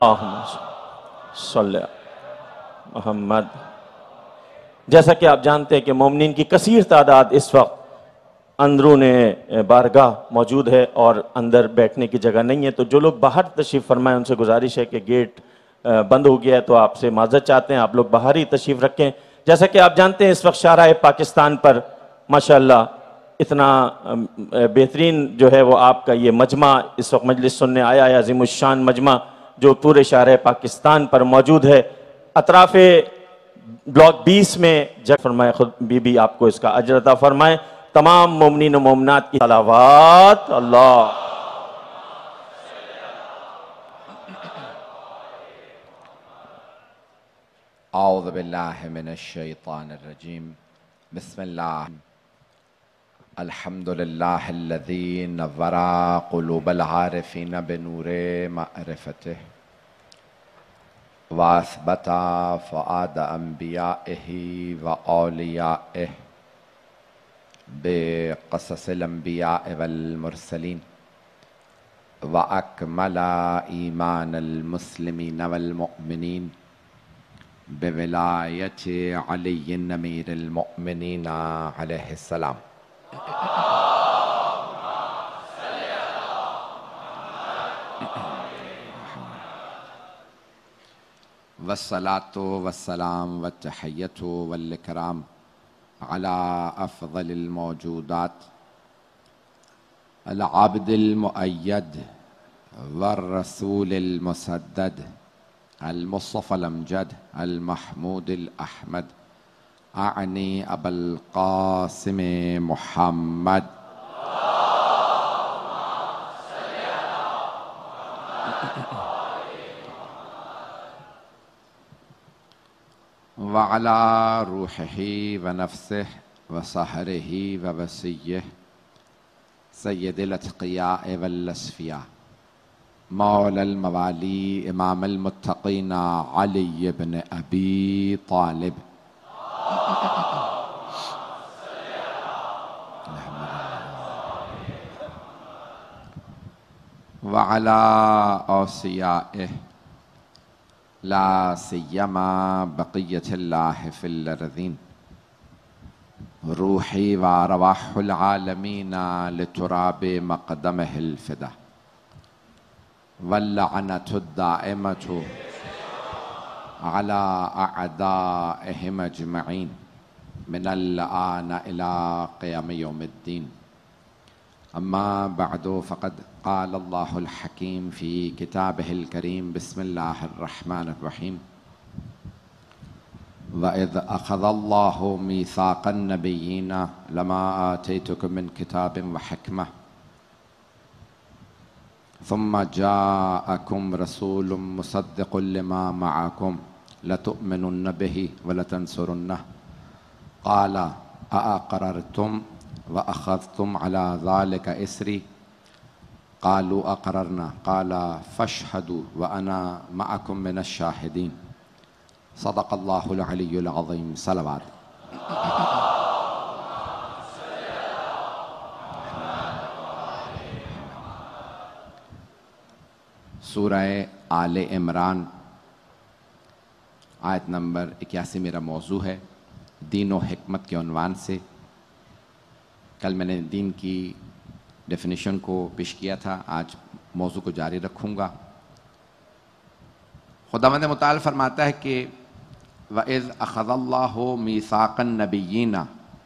اللہم صلی محمد۔ جیسا کہ آپ جانتے ہیں کہ مومنین کی کثیر تعداد اس وقت اندرون بارگاہ موجود ہے اور اندر بیٹھنے کی جگہ نہیں ہے، تو جو لوگ باہر تشریف فرمائیں ان سے گزارش ہے کہ گیٹ بند ہو گیا ہے تو آپ سے معذرت چاہتے ہیں، آپ لوگ باہر ہی تشریف رکھیں۔ جیسا کہ آپ جانتے ہیں اس وقت شاہراہ پاکستان پر ماشاءاللہ اتنا بہترین جو ہے وہ آپ کا یہ مجمع اس وقت مجلس سننے آیا ہے، عظیم الشان مجمع جو پورے شاہراہ پاکستان پر موجود ہے۔ اطراف بلاک 20 میں جگہ فرمائے، خود بی آپ کو اس کا اجر عطا فرمائے۔ تمام مومنین و مومنات کی صلوات اللہ۔ اعوذ باللہ من الشیطان الرجیم، بسم اللہ۔ الحمدللہ الذی نور قلوب العارفین بنور معرفتہ واثبت فؤاد انبیائہ واولیائہ بقصص الانبیاء والمرسلین واکمل ایمان المسلمین والمؤمنین بولایت علی امیر المؤمنین علیہ السلام۔ والصلاة والسلام والتحیۃ والاکرام علی افضل الموجودات العبد المؤید والرسول المسدد المصطفى الامجد المحمود الاحمد اعنی ابا القاسم محمد وعلى روحه ونفسه وسحره ووسيه سید الاتقیاء والاصفیاء مولا الموالی امام المتقین علی بن ابی طالب وعلى اوصیائه لا سیما بقیت اللہ فی الارضین روحی وارواح العالمین لتراب مقدمہ الفدا واللعنة الدائمة على أعدائهم أجمعين من الآن إلى قيام يوم الدين. أما بعد فقد قال الله الحكيم في كتابه الكريم بسم الله الرحمن الرحيم وإذ أخذ الله ميثاق النبيين لما آتيتكم من كتاب وحكمة ثم جاءكم رسول مصدق لما معكم لتؤمنن به ولتنصرنه قال أأقررتم وأخذتم على ذلك إسري قالوا أقررنا قال فاشهدوا وأنا معكم من الشاهدين صدق الله العلي العظيم صلوات سورہ آل عمران آیت نمبر 81 میرا موضوع ہے، دین و حکمت کے عنوان سے۔ کل میں نے دین کی ڈیفینیشن کو پیش کیا تھا، آج موضوع کو جاری رکھوں گا۔ خداوند متعال فرماتا ہے کہ وَإِذْ أَخَذَ اللَّهُ مِيثَاقَ النَّبِيِّينَ،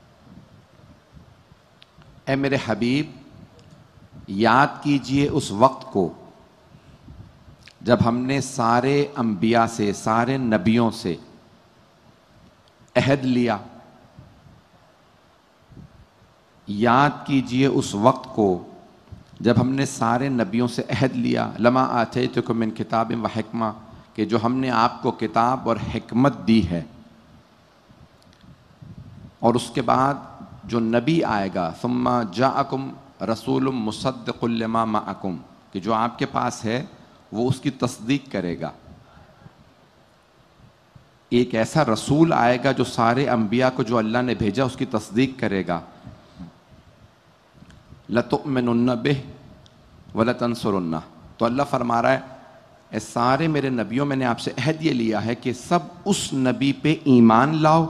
اے میرے حبیب یاد کیجئے اس وقت کو جب ہم نے سارے انبیاء سے، سارے نبیوں سے عہد لیا۔ یاد کیجئے اس وقت کو جب ہم نے سارے نبیوں سے عہد لیا، لما آتیتکم من کتاب و حکمہ، کہ جو ہم نے آپ کو کتاب اور حکمت دی ہے، اور اس کے بعد جو نبی آئے گا، ثم جاءکم رسول مصدق لما معکم، کہ جو آپ کے پاس ہے وہ اس کی تصدیق کرے گا۔ ایک ایسا رسول آئے گا جو سارے انبیاء کو جو اللہ نے بھیجا اس کی تصدیق کرے گا۔ لَتُؤْمِنُنَّ بِهِ وَلَتَنْصُرُنَّهُ، تو اللہ فرما رہا ہے اے سارے میرے نبیوں میں نے آپ سے عہد یہ لیا ہے کہ سب اس نبی پہ ایمان لاؤ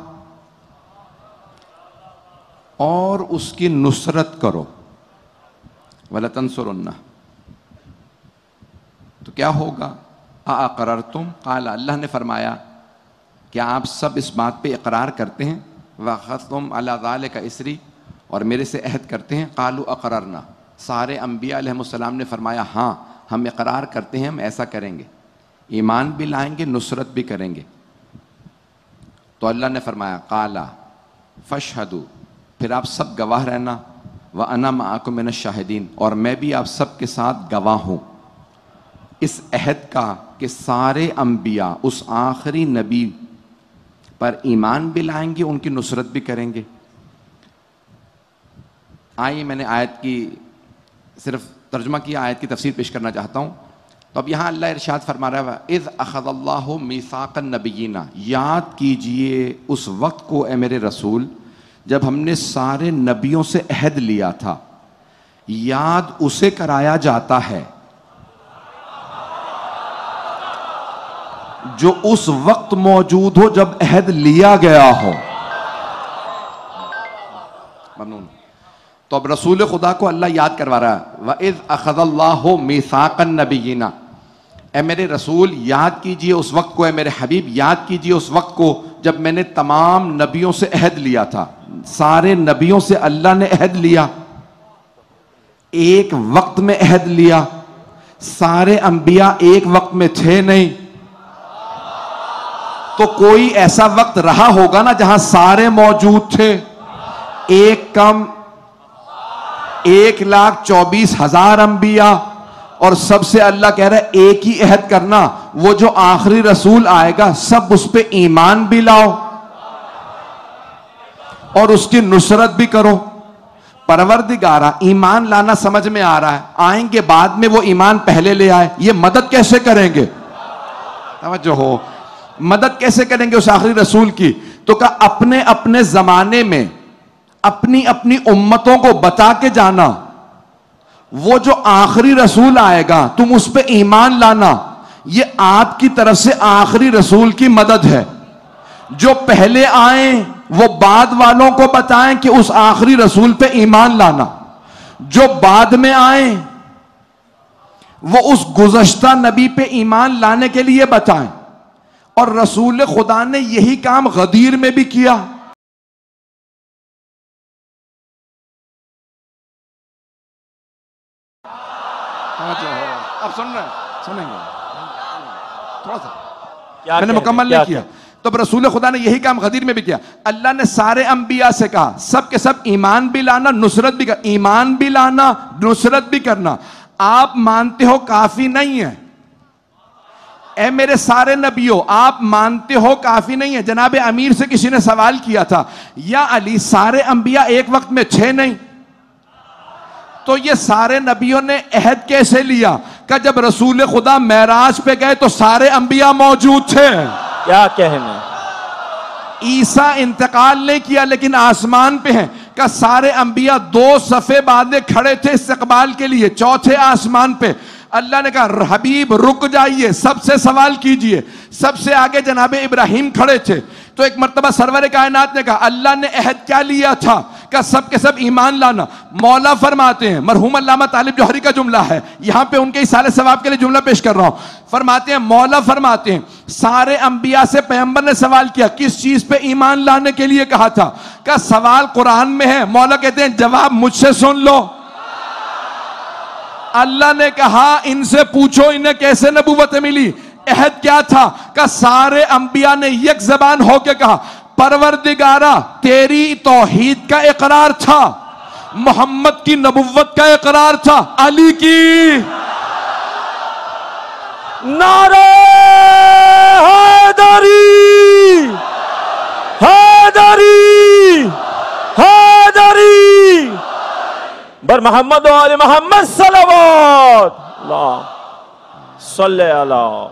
اور اس کی نصرت کرو. وَلَتَنْصُرُنَّ. تو کیا ہوگا؟ اَأَقْرَرْتُمْ قَالَ. اللہ نے فرمایا کیا آپ سب اس بات پہ اقرار کرتے ہیں؟ وَأَخَذْتُمْ عَلَى ذَلِكَ إِصْرِي. اور میرے سے عہد کرتے ہیں؟ قَالُوا أَقْرَرْنَا. سارے انبیاء علیہ السلام نے فرمایا ہاں ہم اقرار کرتے ہیں، ہم ایسا کریں گے، ایمان بھی لائیں گے، نصرت بھی کریں گے. تو اللہ نے فرمایا قَالَ فَاشْهَدُوا. پھر آپ سب گواہ رہنا. وَأَنَا مَعَكُم مِّنَ الشَّاهِدِينَ. اور میں بھی آپ سب کے ساتھ گواہ ہوں اس عہد کا کہ سارے انبیاء اس آخری نبی پر ایمان بھی لائیں گے، ان کی نصرت بھی کریں گے. آئیے میں نے آیت کی صرف ترجمہ کیا، آیت کی تفسیر پیش کرنا چاہتا ہوں. تو اب یہاں اللہ ارشاد فرما رہا ہے اذ اخذ اللہ میثاق النبیین. یاد کیجئے اس وقت کو اے میرے رسول جب ہم نے سارے نبیوں سے عہد لیا تھا. یاد اسے کرایا جاتا ہے جو اس وقت موجود ہو جب عہد لیا گیا ہو. ممنون. تو اب رسول خدا کو اللہ یاد کروا رہا ہے وَإِذْ أَخَذَ اللَّهُ مِيثَاقَ النَّبِيِّينَ. اے میرے رسول یاد کیجئے اس وقت کو، اے میرے حبیب یاد کیجئے اس وقت کو جب میں نے تمام نبیوں سے عہد لیا تھا. سارے نبیوں سے اللہ نے عہد لیا، ایک وقت میں عہد لیا. سارے انبیاء ایک وقت میں تھے نہیں، تو کوئی ایسا وقت رہا ہوگا نا جہاں سارے موجود تھے. ایک کم 1,24,000 انبیاء، اور سب سے اللہ کہہ رہا ہے ایک ہی عہد کرنا، وہ جو آخری رسول آئے گا سب اس پہ ایمان بھی لاؤ اور اس کی نصرت بھی کرو. پروردگارہ ایمان لانا سمجھ میں آ رہا ہے، آئیں گے بعد میں وہ ایمان پہلے لے آئے، یہ مدد کیسے کریں گے؟ توجہ ہو، مدد کیسے کریں گے اس آخری رسول کی؟ تو کہا اپنے اپنے زمانے میں اپنی اپنی امتوں کو بتا کے جانا وہ جو آخری رسول آئے گا تم اس پہ ایمان لانا، یہ آپ کی طرف سے آخری رسول کی مدد ہے. جو پہلے آئیں وہ بعد والوں کو بتائیں کہ اس آخری رسول پہ ایمان لانا، جو بعد میں آئیں وہ اس گزشتہ نبی پہ ایمان لانے کے لیے بتائیں. اور رسول خدا نے یہی کام غدیر میں بھی کیا. اب سن رہے ہیں؟ سنیں گے تھوڑا سا، میں نے مکمل نہیں کیا. تو رسول خدا نے یہی کام غدیر میں بھی کیا. اللہ نے سارے انبیاء سے کہا سب کے سب ایمان بھی لانا، نصرت بھی کرنا. ایمان بھی لانا، نصرت بھی کرنا. آپ مانتے ہو کافی نہیں ہے، اے میرے سارے نبیوں آپ مانتے ہو کافی نہیں ہے. جناب امیر سے کسی نے سوال کیا تھا یا علی سارے انبیاء ایک وقت میں تھے نہیں؟ تو یہ سارے نبیوں نے عہد کیسے لیا کہ جب رسول خدا معراج پہ گئے تو سارے انبیاء موجود تھے. کیا کہنا، عیسیٰ انتقال نہیں کیا لیکن آسمان پہ ہیں، کہ سارے انبیاء 2 صفے باندھے کھڑے تھے استقبال کے لیے چوتھے آسمان پہ. اللہ نے کہا حبیب رک جائیے، سب سے سوال کیجئے. سب سے آگے جناب ابراہیم کھڑے تھے. تو ایک مرتبہ سرور کائنات نے کہا اللہ نے عہد کیا لیا تھا کہ سب کے سب ایمان لانا. مولا فرماتے ہیں، مرحوم علامہ طالب جوہری کا جملہ ہے، یہاں پہ ان کے اصالہ ثواب کے لیے جملہ پیش کر رہا ہوں. فرماتے ہیں مولا فرماتے ہیں سارے انبیاء سے پیغمبر نے سوال کیا کس چیز پہ ایمان لانے کے لیے کہا تھا؟ کہ سوال قرآن میں ہے. مولا کہتے ہیں جواب مجھ سے سن لو. اللہ نے کہا ان سے پوچھو انہیں کیسے نبوت ملی. عہد کیا تھا کہ سارے انبیاء نے یک زبان ہو کے کہا پروردگارہ تیری توحید کا اقرار تھا، محمد کی نبوت کا اقرار تھا، علی کی نعرہ حیدری حیدری حیدری بر محمد و آل محمد صلوات اللہ صلی اللہ.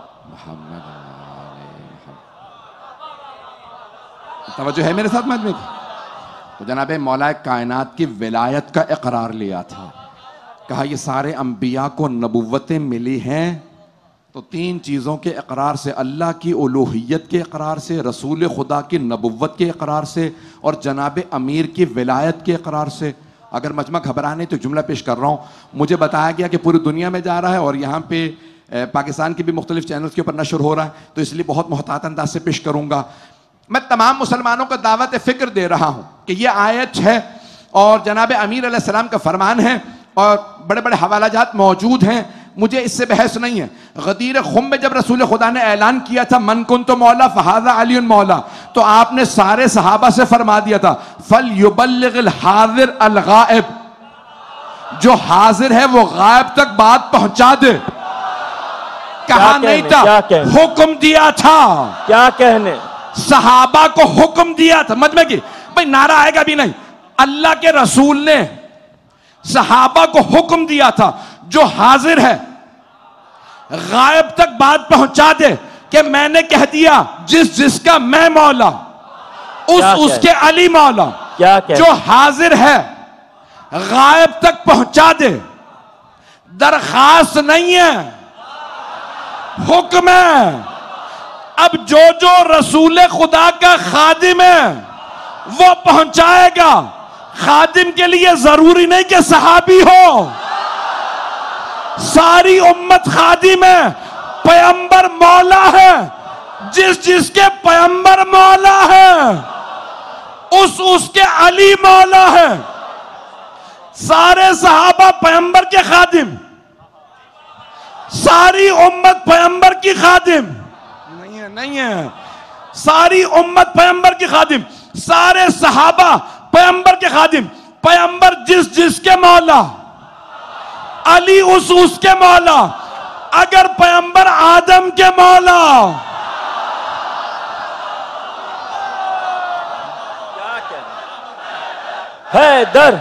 توجہ ہے میرے ساتھ مجمع کی؟ تو جناب مولا کائنات کی ولایت کا اقرار لیا تھا. کہا یہ سارے انبیاء کو نبوتیں ملی ہیں تو تین چیزوں کے اقرار سے، اللہ کی الوہیت کے اقرار سے، رسول خدا کی نبوت کے اقرار سے، اور جناب امیر کی ولایت کے اقرار سے. اگر مجمع گھبرانے تو جملہ پیش کر رہا ہوں. مجھے بتایا گیا کہ پوری دنیا میں جا رہا ہے اور یہاں پہ پاکستان کے بھی مختلف چینلز کے اوپر نشر ہو رہا ہے، تو اس لیے بہت محتاط انداز سے پیش کروں گا. میں تمام مسلمانوں کو دعوت فکر دے رہا ہوں کہ یہ آیت ہے اور جناب امیر علیہ السلام کا فرمان ہے اور بڑے بڑے حوالہ جات موجود ہیں، مجھے اس سے بحث نہیں ہے. غدیر خم میں جب رسول خدا نے اعلان کیا تھا من کنت مولا فہذا علی مولا، تو آپ نے سارے صحابہ سے فرما دیا تھا فَلْيُبَلِّغِ الْحَاضِرَ الْغَائِبَ، جو حاضر ہے وہ غائب تک بات پہنچا دے. کہا نہیں تھا، حکم دیا تھا. کیا کہنے؟ صحابہ کو حکم دیا تھا. مجمع کی بھئی نعرہ آئے گا بھی نہیں. اللہ کے رسول نے صحابہ کو حکم دیا تھا جو حاضر ہے غائب تک بات پہنچا دے کہ میں نے کہہ دیا جس کا میں مولا اس کے علی مولا. جو حاضر ہے غائب تک پہنچا دے. درخواست نہیں ہے، حکم ہے. اب جو رسول خدا کا خادم ہے وہ پہنچائے گا. خادم کے لیے ضروری نہیں کہ صحابی ہو، ساری امت خادم ہے. پیغمبر مولا ہے، جس کے پیغمبر مولا ہے اس کے علی مولا ہے. سارے صحابہ پیغمبر کے خادم، ساری امت پیغمبر کی خادم نہیں ہے. ساری امت پیغمبر کی خادم، سارے صحابہ پیغمبر کے خادم. پیغمبر جس کے مولا، علی اس کے مولا. اگر پیغمبر آدم کے مولا، حیدر،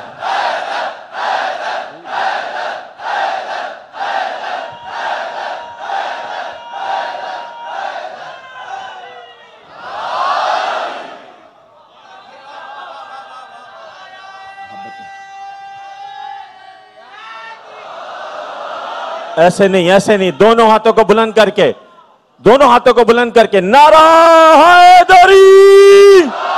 ایسے نہیں، دونوں ہاتھوں کو بلند کر کے نعرہ حیدری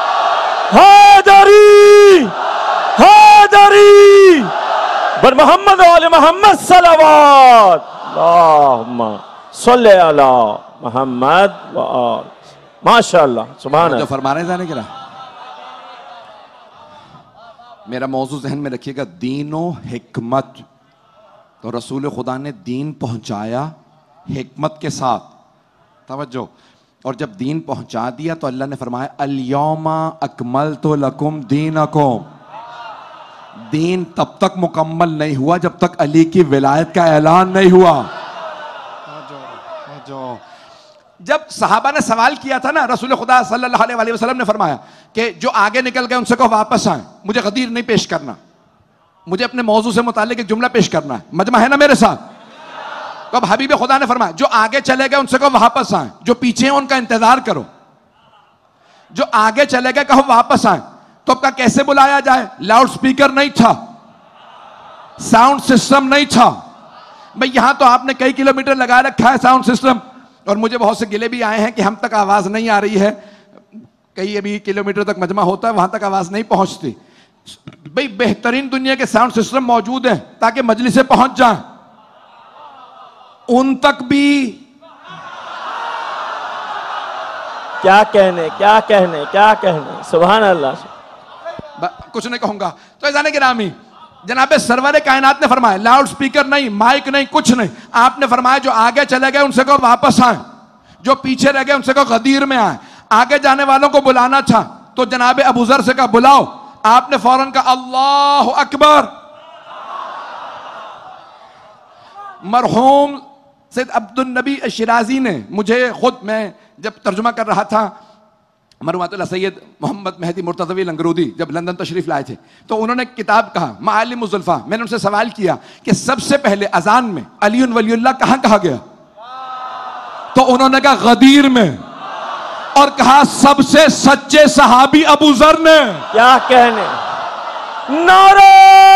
حیدری حیدری بر محمد و آل محمد صلوات اللہم صلی علی محمد و آل. ماشاءاللہ، سبحان اللہ. جو فرما رہے ہیں جانے کے رہا، میرا موضوع ذہن میں رکھیے گا، دین و حکمت. تو رسول خدا نے دین پہنچایا حکمت کے ساتھ. توجہ. اور جب دین پہنچا دیا تو اللہ نے فرمایا الیوم اکملت لکم دینکم. دین تب تک مکمل نہیں ہوا جب تک علی کی ولایت کا اعلان نہیں ہوا. جب صحابہ نے سوال کیا تھا نا، رسول خدا صلی اللہ علیہ وسلم نے فرمایا کہ جو آگے نکل گئے ان سے کہو واپس آئیں. مجھے غدیر نہیں پیش کرنا، مجھے اپنے موضوع سے متعلق ایک جملہ پیش کرنا ہے. مجمع ہے نا میرے ساتھ؟ تو اب حبیب خدا نے فرمایا جو آگے چلے گئے ان سے کہو واپس آئیں، جو پیچھے ہیں ان کا انتظار کرو. جو آگے چلے گئے کہو واپس آئیں. تو اب کا کیسے بلایا جائے؟ لاؤڈ سپیکر نہیں تھا، ساؤنڈ سسٹم نہیں تھا. بھئی یہاں تو آپ نے کئی کلومیٹر لگا رکھا ہے ساؤنڈ سسٹم، اور مجھے بہت سے گلے بھی آئے ہیں کہ ہم تک آواز نہیں آ رہی ہے. کئی ابھی کلومیٹر تک مجمع ہوتا ہے، وہاں تک آواز نہیں پہنچتی. بھئی بہترین دنیا کے ساؤنڈ سسٹم موجود ہیں تاکہ مجلسیں پہنچ جائیں. ان تک بھی کیا کہنے. سبحان اللہ. کچھ نہیں کہوں گا. تو عزیزان گرامی، جناب سرور کائنات نے فرمایا لاؤڈ سپیکر نہیں، مائک نہیں، کچھ نہیں. آپ نے فرمایا جو آگے چلے گئے ان سے کہو واپس آئیں، جو پیچھے رہ گئے ان سے کہو غدیر میں آئیں. آگے جانے والوں کو بلانا تھا تو جناب ابو ذر سے کہا بلاؤ. آپ نے فوراً کہا اللہ اکبر. مرحوم سید عبد النبی شیرازی نے مجھے خود، میں جب ترجمہ کر رہا تھا، مرحوم اللہ سید محمد مہدی مرتضوی لنگرودی جب لندن تشریف لائے تھے تو انہوں نے کتاب کہا معالم الزلفاء. میں نے ان سے سوال کیا کہ سب سے پہلے اذان میں علی ولی اللہ کہاں کہا گیا؟ تو انہوں نے کہا غدیر میں، اور کہا سب سے سچے صحابی ابو ذر نے. کیا کہنے. نعرہ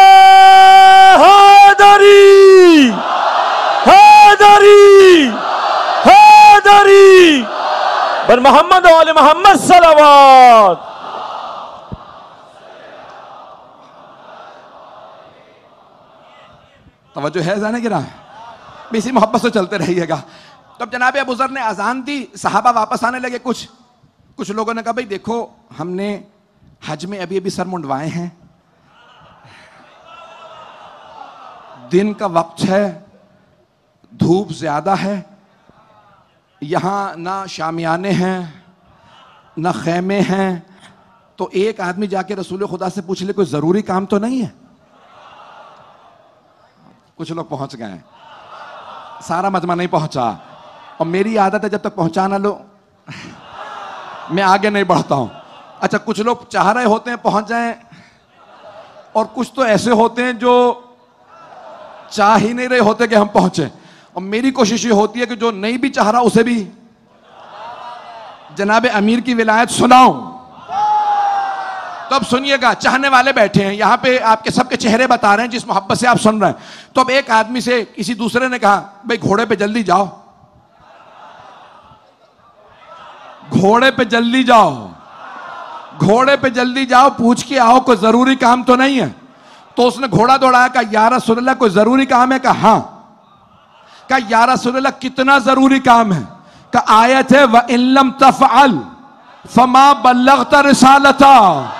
حیدری حیدری جاری بر محمد و آل محمد صلوات. توجہ ہے ذہن گرا؟ اسی محبت سے چلتے رہیے گا. تو اب جناب ابو ذر نے اذان دی, صحابہ واپس آنے لگے. کچھ لوگوں نے کہا بھائی دیکھو ہم نے حج میں ابھی سر منڈوائے ہیں, دن کا وقت ہے, دھوپ زیادہ ہے, یہاں نہ شامیانے ہیں نہ خیمے ہیں, تو ایک آدمی جا کے رسول خدا سے پوچھ لے کوئی ضروری کام تو نہیں ہے. کچھ لوگ پہنچ گئے ہیں, سارا مجمع نہیں پہنچا, اور میری عادت ہے جب تک پہنچا نہ لو میں آگے نہیں بڑھتا ہوں. اچھا کچھ لوگ چاہ رہے ہوتے ہیں پہنچ جائیں, اور کچھ تو ایسے ہوتے ہیں جو چاہ ہی نہیں رہے ہوتے کہ ہم پہنچیں, اور میری کوشش یہ ہوتی ہے کہ جو نہیں بھی چاہ رہا اسے بھی جناب امیر کی ولایت سناؤں. تو اب سنیے گا, چاہنے والے بیٹھے ہیں یہاں پہ, آپ کے سب کے چہرے بتا رہے ہیں جس محبت سے آپ سن رہے ہیں. تو اب ایک آدمی سے کسی دوسرے نے کہا بھئی گھوڑے پہ جلدی جاؤ, گھوڑے پہ جلدی جاؤ, گھوڑے پہ جلدی جاؤ, پوچھ کے آؤ کوئی ضروری کام تو نہیں ہے. تو اس نے گھوڑا دوڑایا, کہا یا رسول اللہ کوئی ضروری کام ہے؟ کہا ہاں. کہا یا رسول اللہ کتنا ضروری کام ہے؟ کہا آیت ہے وَإِن لَمْ تَفْعَلْ فَمَا بَلَّغْتَ رِسَالَتَا.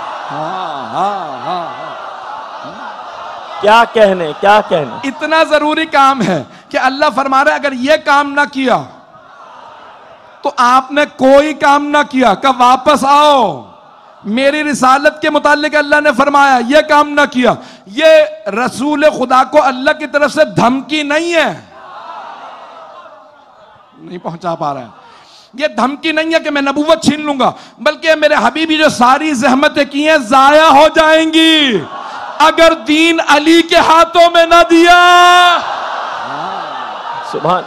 کیا کہنے, کیا کہنے. اتنا ضروری کام ہے کہ اللہ فرما رہا ہے اگر یہ کام نہ کیا تو آپ نے کوئی کام نہ کیا. کہ واپس آؤ, میری رسالت کے متعلق اللہ نے فرمایا یہ کام نہ کیا. یہ رسول خدا کو اللہ کی طرف سے دھمکی نہیں ہے, نہیں پہنچا پا رہا ہے. یہ دھمکی نہیں ہے کہ میں نبوت چھین لوں گا, بلکہ میرے حبیبی جو ساری زحمتیں کی ہیں ضائع ہو جائیں گی اگر دین علی کے ہاتھوں میں نہ دیا. سبحان.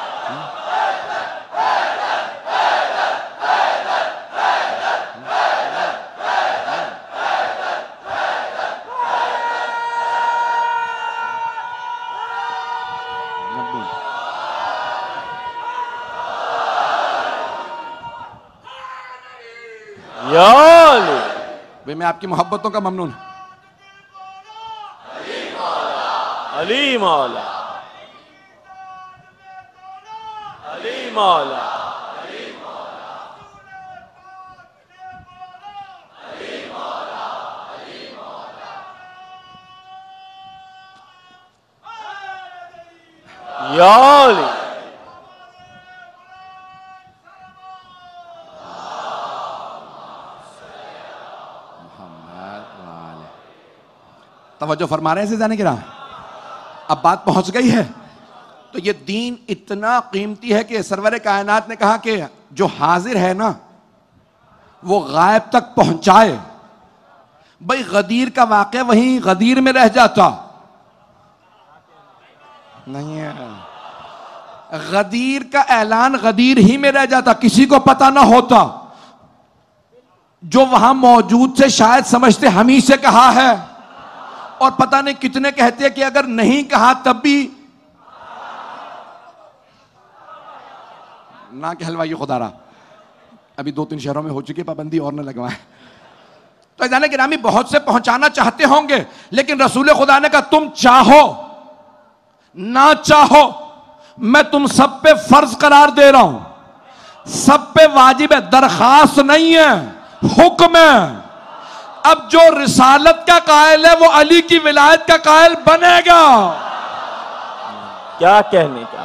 یا علی. بھئی میں آپ کی محبتوں کا ممنون. علی مولا, علی مولا, یا علی. توجہ فرما رہے ہیں سے جانے کی راہ. اب بات پہنچ گئی ہے. تو یہ دین اتنا قیمتی ہے کہ سرور کائنات نے کہا کہ جو حاضر ہے نا وہ غائب تک پہنچائے. بھئی غدیر کا واقعہ وہیں غدیر میں رہ جاتا نہیں ہے, غدیر کا اعلان غدیر ہی میں رہ جاتا, کسی کو پتہ نہ ہوتا. جو وہاں موجود تھے شاید سمجھتے ہم ہی سے کہا ہے, اور پتہ نہیں کتنے کہتے ہیں کہ اگر نہیں کہا تب بھی نہ کہ حلوائی خدا رہا. ابھی 2-3 شہروں میں ہو چکی پابندی, اور نہ لگوائے. تو عزیزان گرامی بہت سے پہنچانا چاہتے ہوں گے, لیکن رسول خدا نے کہا تم چاہو نہ چاہو میں تم سب پہ فرض قرار دے رہا ہوں, سب پہ واجب ہے, درخواست نہیں ہے, حکم ہے. اب جو رسالت کا قائل ہے وہ علی کی ولایت کا قائل بنے گا. کیا کہنے کا.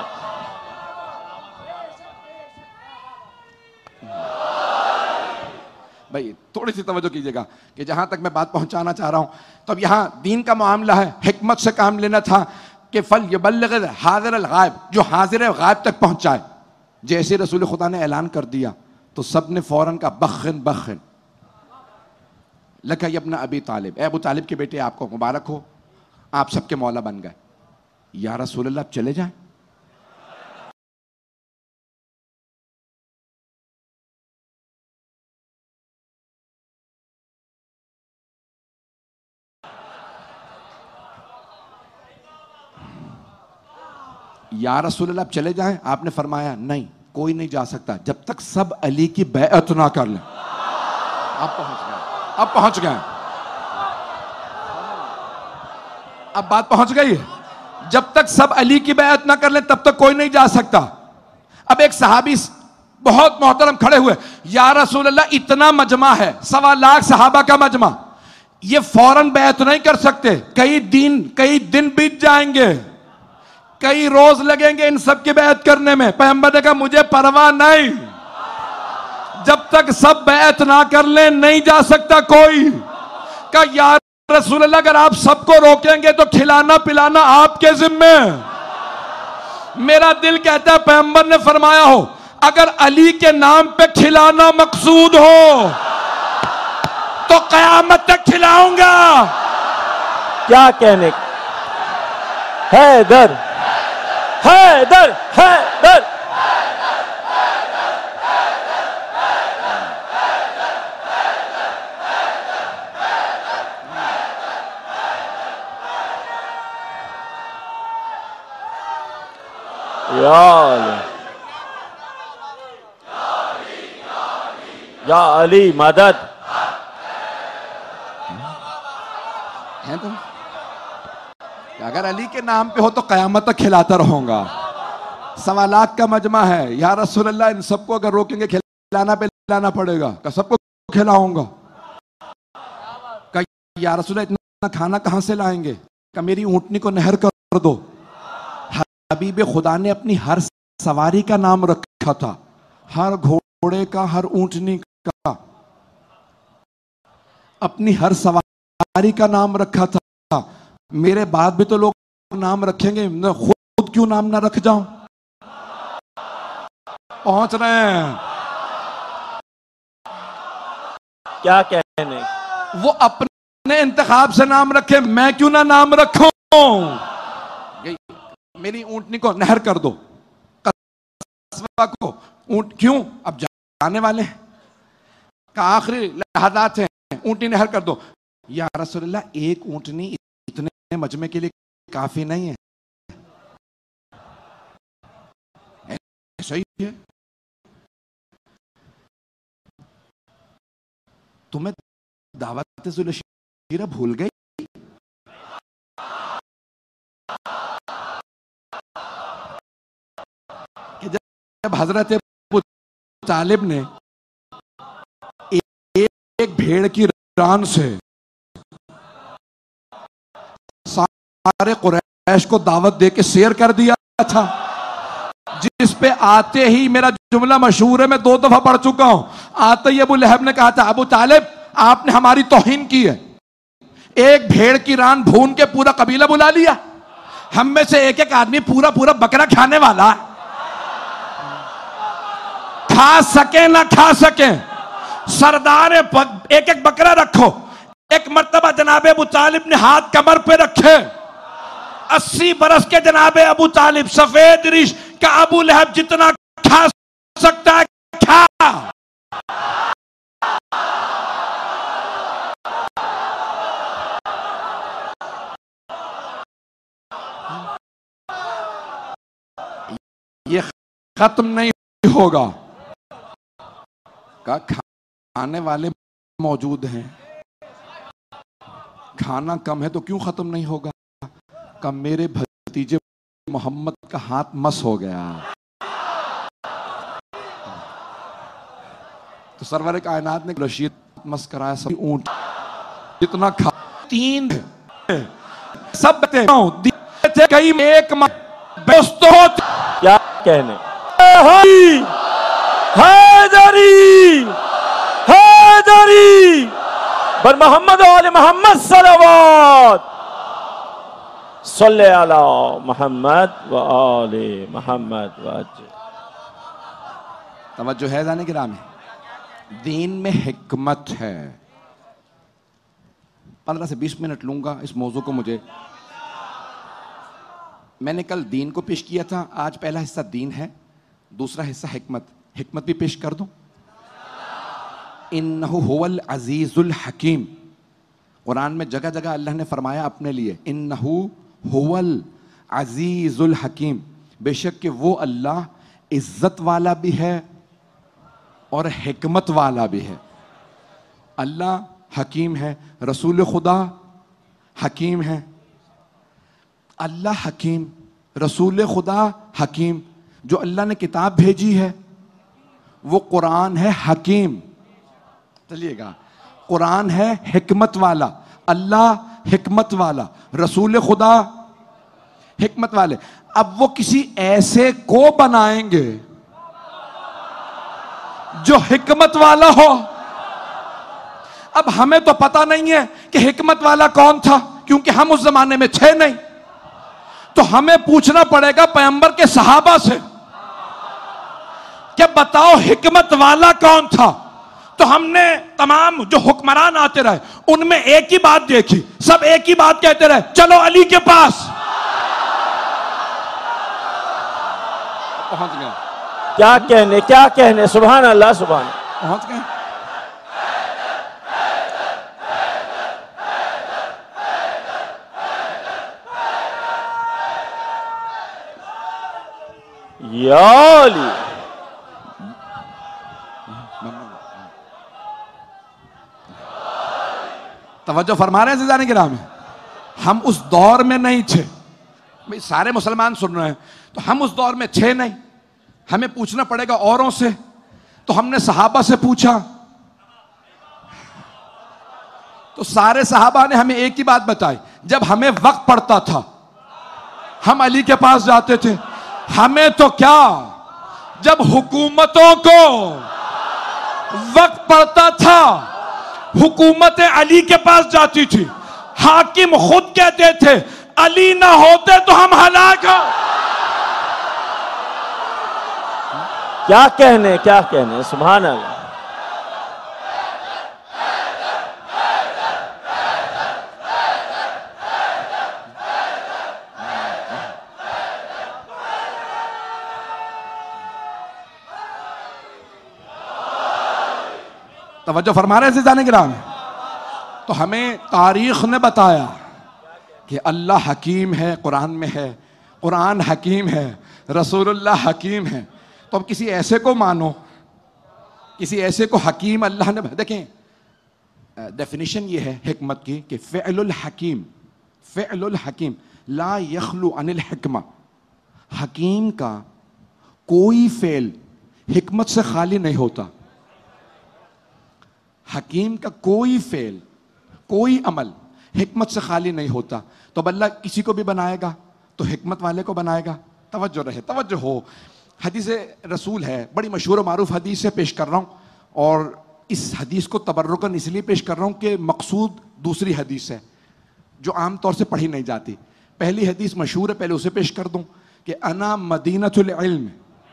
بھائی تھوڑی سی توجہ کیجئے گا کہ جہاں تک میں بات پہنچانا چاہ رہا ہوں, تو اب یہاں دین کا معاملہ ہے, حکمت سے کام لینا تھا کہ فَلْيُبَلِّغِ حاضر الغائب, جو حاضر ہے غائب تک پہنچائے. جیسے رسول خدا نے اعلان کر دیا تو سب نے فوراً کہا بخن بخن لکھا ابن ابی طالب, اے ابو طالب کے بیٹے آپ کو مبارک ہو, آپ سب کے مولا بن گئے. یا رسول اللہ آپ چلے جائیں. یا رسول اللہ آپ چلے جائیں. آپ نے فرمایا نہیں, کوئی نہیں جا سکتا جب تک سب علی کی بیعت نہ کر لیں. اب پہنچ گئے اب بات پہنچ گئی ہے. جب تک سب علی کی بیعت نہ کر لیں تب تک کوئی نہیں جا سکتا. اب ایک صحابی بہت محترم کھڑے ہوئے, یا رسول اللہ اتنا مجمع ہے, 1.25 لاکھ صحابہ کا مجمع, یہ فوراً بیعت نہیں کر سکتے, کئی دن بیت جائیں گے, کئی روز لگیں گے ان سب کی بیعت کرنے میں. پیغمبر نے کہا مجھے پرواہ نہیں, جب تک سب بیعت نہ کر لیں نہیں جا سکتا کوئی. کہا یا رسول اللہ اگر آپ سب کو روکیں گے تو کھلانا پلانا آپ کے ذمے. میرا دل کہتا ہے پیغمبر نے فرمایا ہو اگر علی کے نام پہ کھلانا مقصود ہو تو قیامت تک کھلاؤں گا. کیا کہنے, حیدر حیدر حیدر. یا علی مدد. ہیں تم کہ اگر علی کے نام پہ ہو تو قیامت تک کھلاتا رہوں گا. 1.25 لاکھ کا مجمع ہے, یا رسول اللہ ان سب کو اگر روکیں گے کھلانا پلانا پڑے گا. کہ سب کو کھلاؤں گا. کہ یا رسول اللہ اتنا کھانا کہاں سے لائیں گے؟ کہ میری اونٹنی کو نہر کر دو. حبیب خدا نے اپنی ہر سواری کا نام رکھا تھا, ہر گھوڑے کا, ہر اونٹنی کا, اپنی ہر سواری کا نام رکھا تھا. میرے بعد بھی تو لوگ نام رکھیں گے, میں خود کیوں نام نہ رکھ جاؤں؟ پہنچ رہے ہیں کیا کہنے, وہ اپنے انتخاب سے نام رکھے, میں کیوں نہ نام رکھوں؟ میری اونٹنی کو نہر کر دو, قصبہ کو اونٹ کیوں اب جانے والے ہیں کہ آخری لحظات ہیں, اونٹنی نہر کر دو. یا رسول اللہ ایک اونٹنی اتنے مجمع کے لیے کافی نہیں ہے. ایسا ہی ہے. تمہیں دعوت ذوالشیرہ بھول گئی؟ کہ جب حضرت ابو طالب نے ایک بھیڑ کی ران سے سارے قریش کو دعوت دے کے سیر کر دیا تھا, جس پہ آتے ہی میرا جملہ مشہور ہے, میں 2 دفعہ پڑھ چکا ہوں, آتے ہی ابو لہب نے کہا تھا ابو طالب آپ نے ہماری توہین کی ہے, ایک بھیڑ کی ران بھون کے پورا قبیلہ بلا لیا, ہم میں سے ایک آدمی پورا بکرا کھانے والا ہے, کھا سکیں نہ کھا سکیں سردار ایک بکرا رکھو. ایک مرتبہ جناب ابو طالب نے ہاتھ کمر پہ رکھے, 80 برس کے جناب ابو طالب سفید ریش کا, ابو لہب جتنا کھا سکتا ہے کھا. یہ ختم نہیں ہوگا. کھانے والے موجود ہیں, کھانا کم ہے تو کیوں ختم نہیں ہوگا؟ کہ میرے بھتیجے محمد کا ہاتھ مس ہو گیا. تو سرور کائنات نے رشید مس کرایا, سب اونٹ جتنا کھا 3 سب تھے کئی میں ایک دوستوں. کیا کہنے, حیدری حیدری بر محمد و آل محمد صلوات, صلی علی محمد و آل محمد وجہ. توجہ ہے جانے کے رام ہے, دین میں حکمت ہے. 15 سے 20 منٹ لوں گا اس موضوع کو. میں نے کل دین کو پیش کیا تھا, آج پہلا حصہ دین ہے, دوسرا حصہ حکمت. حکمت بھی پیش کر دوں. انہو هو العزیز الحکیم, قرآن میں جگہ جگہ اللہ نے فرمایا اپنے لیے, انہو هو العزیز الحکیم, بے شک کہ وہ اللہ عزت والا بھی ہے اور حکمت والا بھی ہے. اللہ حکیم ہے, رسول خدا حکیم ہے. اللہ حکیم, رسول خدا حکیم. جو اللہ نے کتاب بھیجی ہے وہ قرآن ہے حکیم. چلیے گا, قرآن ہے حکمت والا, اللہ حکمت والا, رسول خدا حکمت والے. اب وہ کسی ایسے کو بنائیں گے جو حکمت والا ہو. اب ہمیں تو پتہ نہیں ہے کہ حکمت والا کون تھا, کیونکہ ہم اس زمانے میں تھے نہیں. تو ہمیں پوچھنا پڑے گا پیغمبر کے صحابہ سے کہ بتاؤ حکمت والا کون تھا. تو ہم نے تمام جو حکمران آتے رہے ان میں ایک ہی بات دیکھی, سب ایک ہی بات کہتے رہے, چلو علی کے پاس. پہنچ گئے. کیا کہنے, سبحان اللہ, سبحان اللہ. پہنچ گئے. یا علی. توجہ فرما رہے ہیں عزیزان کرام. ہم اس دور میں نہیں تھے. سارے مسلمان سن رہے ہیں, تو ہم اس دور میں تھے نہیں. ہمیں پوچھنا پڑے گا اوروں سے. تو ہم نے صحابہ سے پوچھا, تو سارے صحابہ نے ہمیں ایک ہی بات بتائی, جب ہمیں وقت پڑتا تھا ہم علی کے پاس جاتے تھے. ہمیں تو کیا, جب حکومتوں کو وقت پڑتا تھا حکومت علی کے پاس جاتی تھی. حاکم خود کہتے تھے علی نہ ہوتے تو ہم ہلاک ہو. کیا کہنے, سبحان اللہ. توجہ فرما رہے ہیں عزیزان کرام. تو ہمیں تاریخ نے بتایا کہ اللہ حکیم ہے, قرآن میں ہے, قرآن حکیم ہے, رسول اللہ حکیم ہے. تو اب کسی ایسے کو مانو, کسی ایسے کو حکیم اللہ نے. دیکھیں ڈیفینیشن یہ ہے حکمت کی کہ فعل الحکیم, فعل الحکیم لا یخلو عن الحکمہ. حکیم کا کوئی فعل حکمت سے خالی نہیں ہوتا. حکیم کا کوئی فعل, کوئی عمل حکمت سے خالی نہیں ہوتا. تو اب اللہ کسی کو بھی بنائے گا تو حکمت والے کو بنائے گا. توجہ رہے, توجہ ہو. حدیث رسول ہے, بڑی مشہور و معروف حدیث سے پیش کر رہا ہوں, اور اس حدیث کو تبرکاً اس لیے پیش کر رہا ہوں کہ مقصود دوسری حدیث ہے جو عام طور سے پڑھی نہیں جاتی. پہلی حدیث مشہور ہے, پہلے اسے پیش کر دوں کہ انا مدینۃ العلم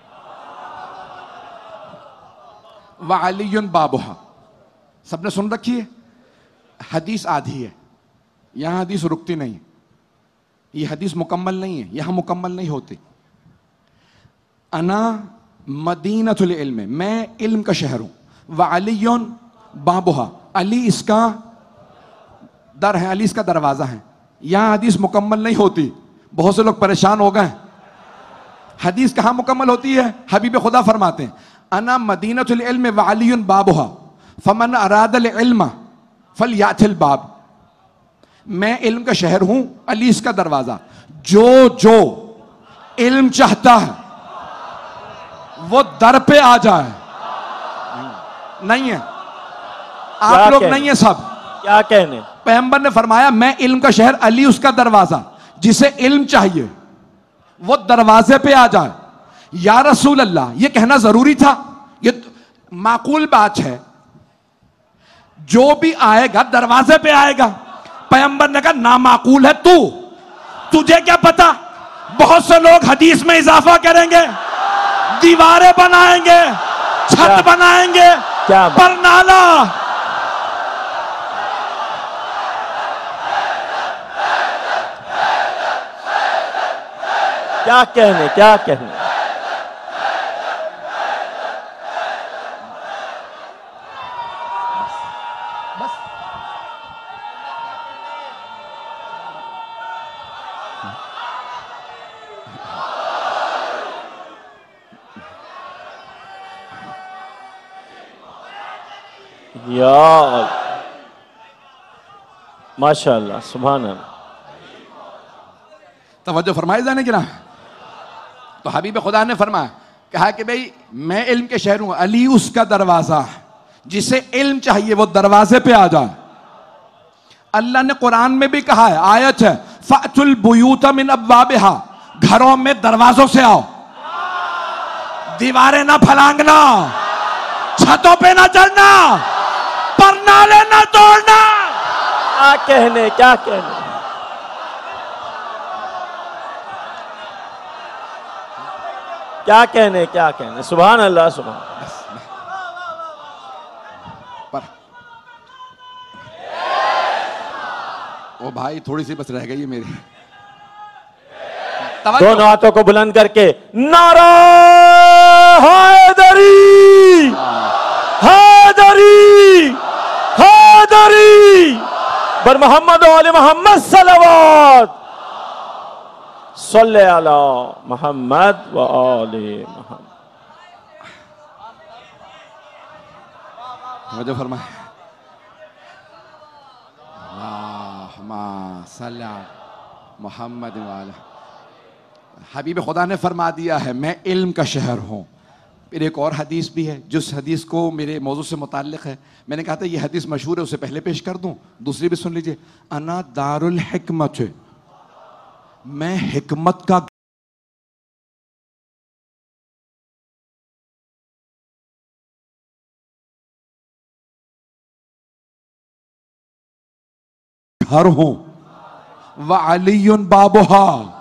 وعلی بابھا. سب نے سن رکھی ہے. حدیث آدھی ہے, یہاں حدیث رکتی نہیں. یہ حدیث مکمل نہیں ہے, یہاں مکمل نہیں ہوتی. انا مدینۃ العلم, میں علم کا شہر ہوں. وعلی بابھا, علی اس کا در ہے, علی اس کا دروازہ ہے. یہاں حدیث مکمل نہیں ہوتی. بہت سے لوگ پریشان ہو گئے. حدیث کہاں مکمل ہوتی ہے؟ حبیب خدا فرماتے ہیں انا مدینۃ العلم وعلی بابھا فمن اراد العلم فلیأت الباب. میں علم کا شہر ہوں, علی اس کا دروازہ. جو علم چاہتا ہے وہ در پہ آ جائے. نہیں ہے, آپ لوگ نہیں ہیں سب. کیا کہنے, پیغمبر نے فرمایا میں علم کا شہر, علی اس کا دروازہ. جسے علم چاہیے وہ دروازے پہ آ جائے. یا رسول اللہ, یہ کہنا ضروری تھا؟ یہ معقول بات ہے, جو بھی آئے گا دروازے پہ آئے گا. پیغمبر نے کہا نامعقول ہے تجھے کیا پتا. بہت سے لوگ حدیث میں اضافہ کریں گے, دیواریں بنائیں گے, چھت بنائیں گے, پر نالا. کیا کہنے. یا ماشاء اللہ، سبحان اللہ. توجہ فرمائے جانے کی نا. تو حبیب خدا نے فرمایا، کہا کہ بھئی میں علم کے شہر ہوں، علی اس کا دروازہ، جسے علم چاہیے وہ دروازے پہ آ جائے. اللہ نے قرآن میں بھی کہا ہے، آیت ہے، فَأْتُوا الْبُيُوتَ مِنْ أَبْوَابِهَا، گھروں میں دروازوں سے آؤ، دیواریں نہ پھلانگنا، چھتوں پہ نہ چڑھنا، پرنالے نہ توڑنا. کیا کہنے، کیا کہنے. کیا کہنے، کیا کہنے. سبحان اللہ، سبحان اللہ. او بھائی تھوڑی سی بس رہ گئی ہے میری. دونوں ہاتھوں کو بلند کر کے نعرہ حیدری، حیدری، حیدری، بر محمد و آل محمد صلوات، صلی علی محمد و آل محمد. توجہ فرمائے. اللہم صلی علی محمد و آل. حبیب خدا نے فرما دیا ہے میں علم کا شہر ہوں. پھر ایک اور حدیث بھی ہے جس حدیث کو میرے موضوع سے متعلق ہے، میں نے کہا تھا یہ حدیث مشہور ہے، اسے پہلے پیش کر دوں. دوسری بھی سن لیجئے. انا دار الحکمت، میں حکمت کا گھر ہوں. وعلی بابها،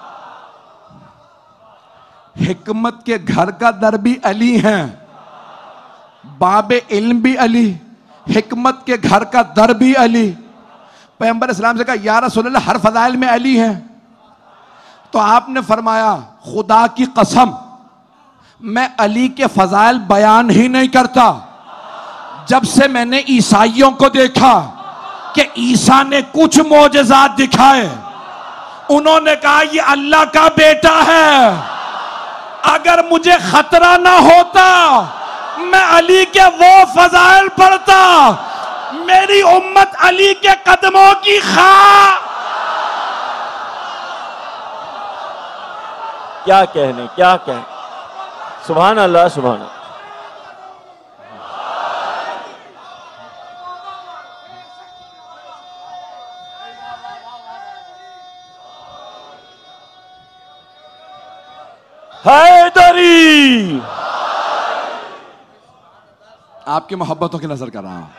حکمت کے گھر کا در بھی علی ہیں، باب علم بھی علی، حکمت کے گھر کا در بھی علی. پیغمبر اسلام سے کہا یا رسول اللہ ہر فضائل میں علی ہیں. تو آپ نے فرمایا خدا کی قسم میں علی کے فضائل بیان ہی نہیں کرتا. جب سے میں نے عیسائیوں کو دیکھا کہ عیسیٰ نے کچھ معجزات دکھائے، انہوں نے کہا یہ اللہ کا بیٹا ہے. اگر مجھے خطرہ نہ ہوتا میں علی کے وہ فضائل پڑھتا. میری امت علی کے قدموں کی خواہ. کیا کہنے، کیا کہنے. سبحان اللہ، سبحان اللہ. حیدری، آپ کی محبتوں کی نظر کر رہا ہوں.